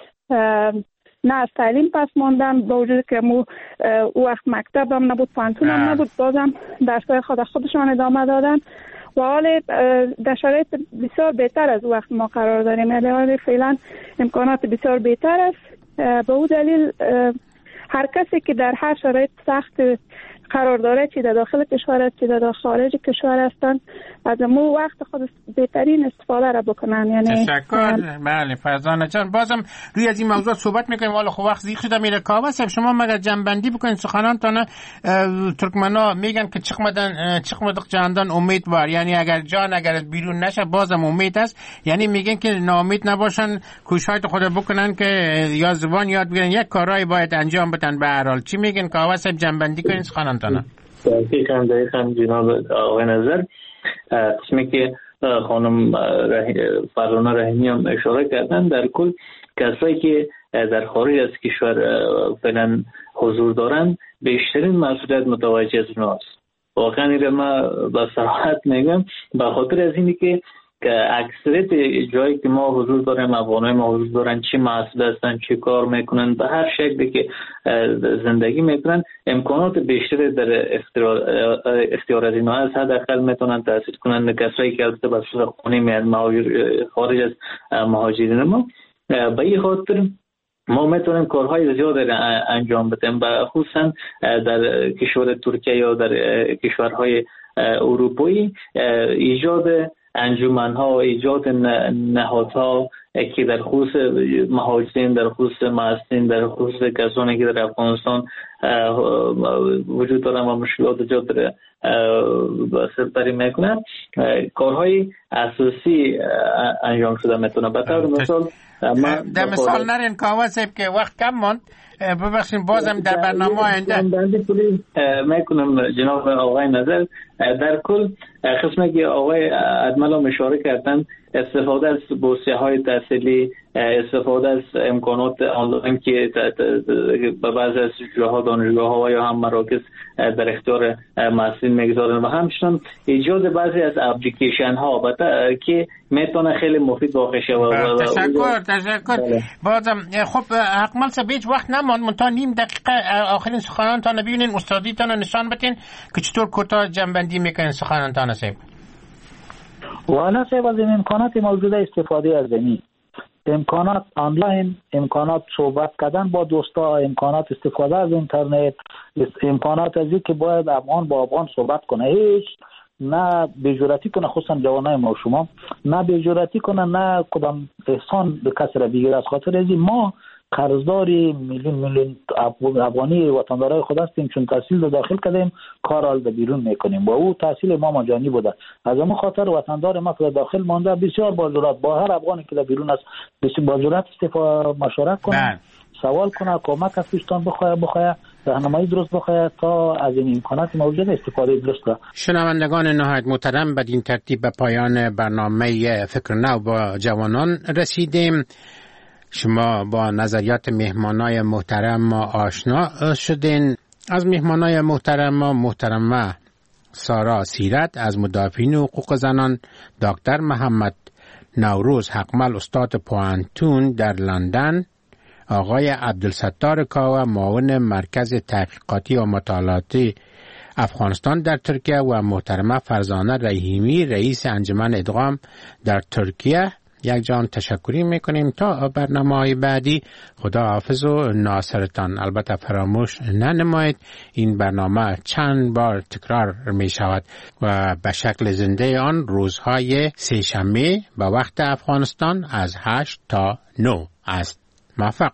نه از تعلیم پس ماندن، با وجود که مو او وقت مکتب هم نبود، پانتون هم نبود، بازم درسای خود خودشان ادامه دادن و حال در شرایط بسیار بهتر از وقت ما قرار داریم. یعنی فعلا امکانات بسیار بهتر است. به او دلیل هر کسی که در هر شرایط سخت قرار داره، چی در داخل کشور است چی در خارج کشور هستند، از مو وقت خود بهترین استفاده را بکنن. یعنی تشکر. بله فرزانه جان، بازم روی از این موضوع صحبت میکنیم، ولی خب وقت زیاد شده میره. کاوه صاحب شما مگر جنبندی بکنید سخنانتان. ترکمنا میگن که چقمدن چقمدق جاندان امیدوار، یعنی اگر جان اگر بیرون نشه بازم امید است، یعنی میگن که ناامید نباشن، کوشش خود بکنن که یا زبان یاد بگیرن، یک کارایی باید انجام بدن. به هر حال چی میگن کاوه صاحب؟ جنبندی کنید سخنان. دقیقاً دقیقاً جناب آقای نظر، قسمی که خانم فرزانه رحیمی هم اشاره کردن، در کل کسایی که در خارج از کشور فعلا حضور دارن بیشترین مسئولیت متوجه از اوناست. واقعا این ما با صراحت میگم، به خاطر از اینی که که اکثریت جایی که ما حضور داریم، افغانای ما حضور دارن، چی مسئول هستن، چی کار میکنن، به هر شکلی که زندگی میکنن، امکانات بیشتری در اختیار اختیار از اینا هست. حداقل میتونن تحصیل کنن. کسایی که البته به صورت خونی میاد خارج از مهاجرین ما، به این خاطر ما میتونیم کارهای زیاد انجام بدیم، خصوصا در کشور ترکیه یا در کشورهای اروپایی. ایجاد انجمن‌ها و ایجاد نهادها که در خصوص مهاجرین، در خصوص معصین، در خصوص کسانی که در افغانستان وجود دارن و مشکلات جات سرپری میکنن، کارهای اساسی انجام شده میتونه. به طور مثال در مثال نرین کاوه صاحب که وقت کم ماند، ببخشید بازم در برنامه آینده میکنم جناب آقای نظر. در کل قسمی که آقای ادمل هم اشاره کردن، استفاده از بورسیه های تحصیلی، استفاده از امکانات آنلاین که به بعض از جاها دانشگاه ها یا هم مراکز در اختیار محصلین میگذارن و همچنین ایجاد بعضی از اپلیکیشن ها که میتونه خیلی مفید واقع شود. تشکر تشکر. بازم خب اکمل صاحب هیچ وقت نماند، منتها نیم دقیقه آخرین سخنانتان ببینین، استادیتان نشان بدین که چطور کوتاه جنبندی میکنین سخنانتان صاحب. والا صاحب از این امکانات موجوده استفاده از این امکانات آنلاین، امکانات صحبت کردن با دوستا، امکانات استفاده از اینترنت، امکانات از این که باید افغان با افغان صحبت کنه، هیچ نه بیجورتی کنه، خصوصا جوانای ما و شما نه بیجورتی کنه، نه کدام احسان به کسی را بگیره. از خاطر از ما قرضداری میلیون میلیون افغانی وطندارای خود هستیم، چون تحصیل رو داخل کردیم، کار حال در بیرون میکنیم و او تحصیل ما مجانی بوده. از اون خاطر وطندار ما که داخل مانده بسیار با ضرورت با هر افغانی که در بیرون است بسیار با ضرورت استفاده مشورت کنه، سوال کنه، کمک از دوستان بخواه بخواه راهنمایی درست بخواه تا از این امکانات موجود استفاده درست کنه. شنوندگان نهایت محترم، بدین ترتیب به پایان برنامه فکر نو با جوانان رسیدیم. شما با نظریات مهمانای محترم ما آشنا شدین. از مهمانای محترم محترمه سارا سیرت از مدافعین حقوق زنان، دکتر محمد نوروز حقمل استاد پوانتون در لندن، آقای عبدالستار کاوه معاون مرکز تحقیقاتی و مطالعاتی افغانستان در ترکیه و محترمه فرزانه رحیمی رئیس انجمن ادغام در ترکیه یک جان تشکری میکنیم. تا برنامه‌های بعدی خدا حافظ و ناصرتان. البته فراموش ننمایید این برنامه چند بار تکرار می شود و به شکل زنده آن روزهای سه شنبه به وقت افغانستان از هشت تا نه است. موفق.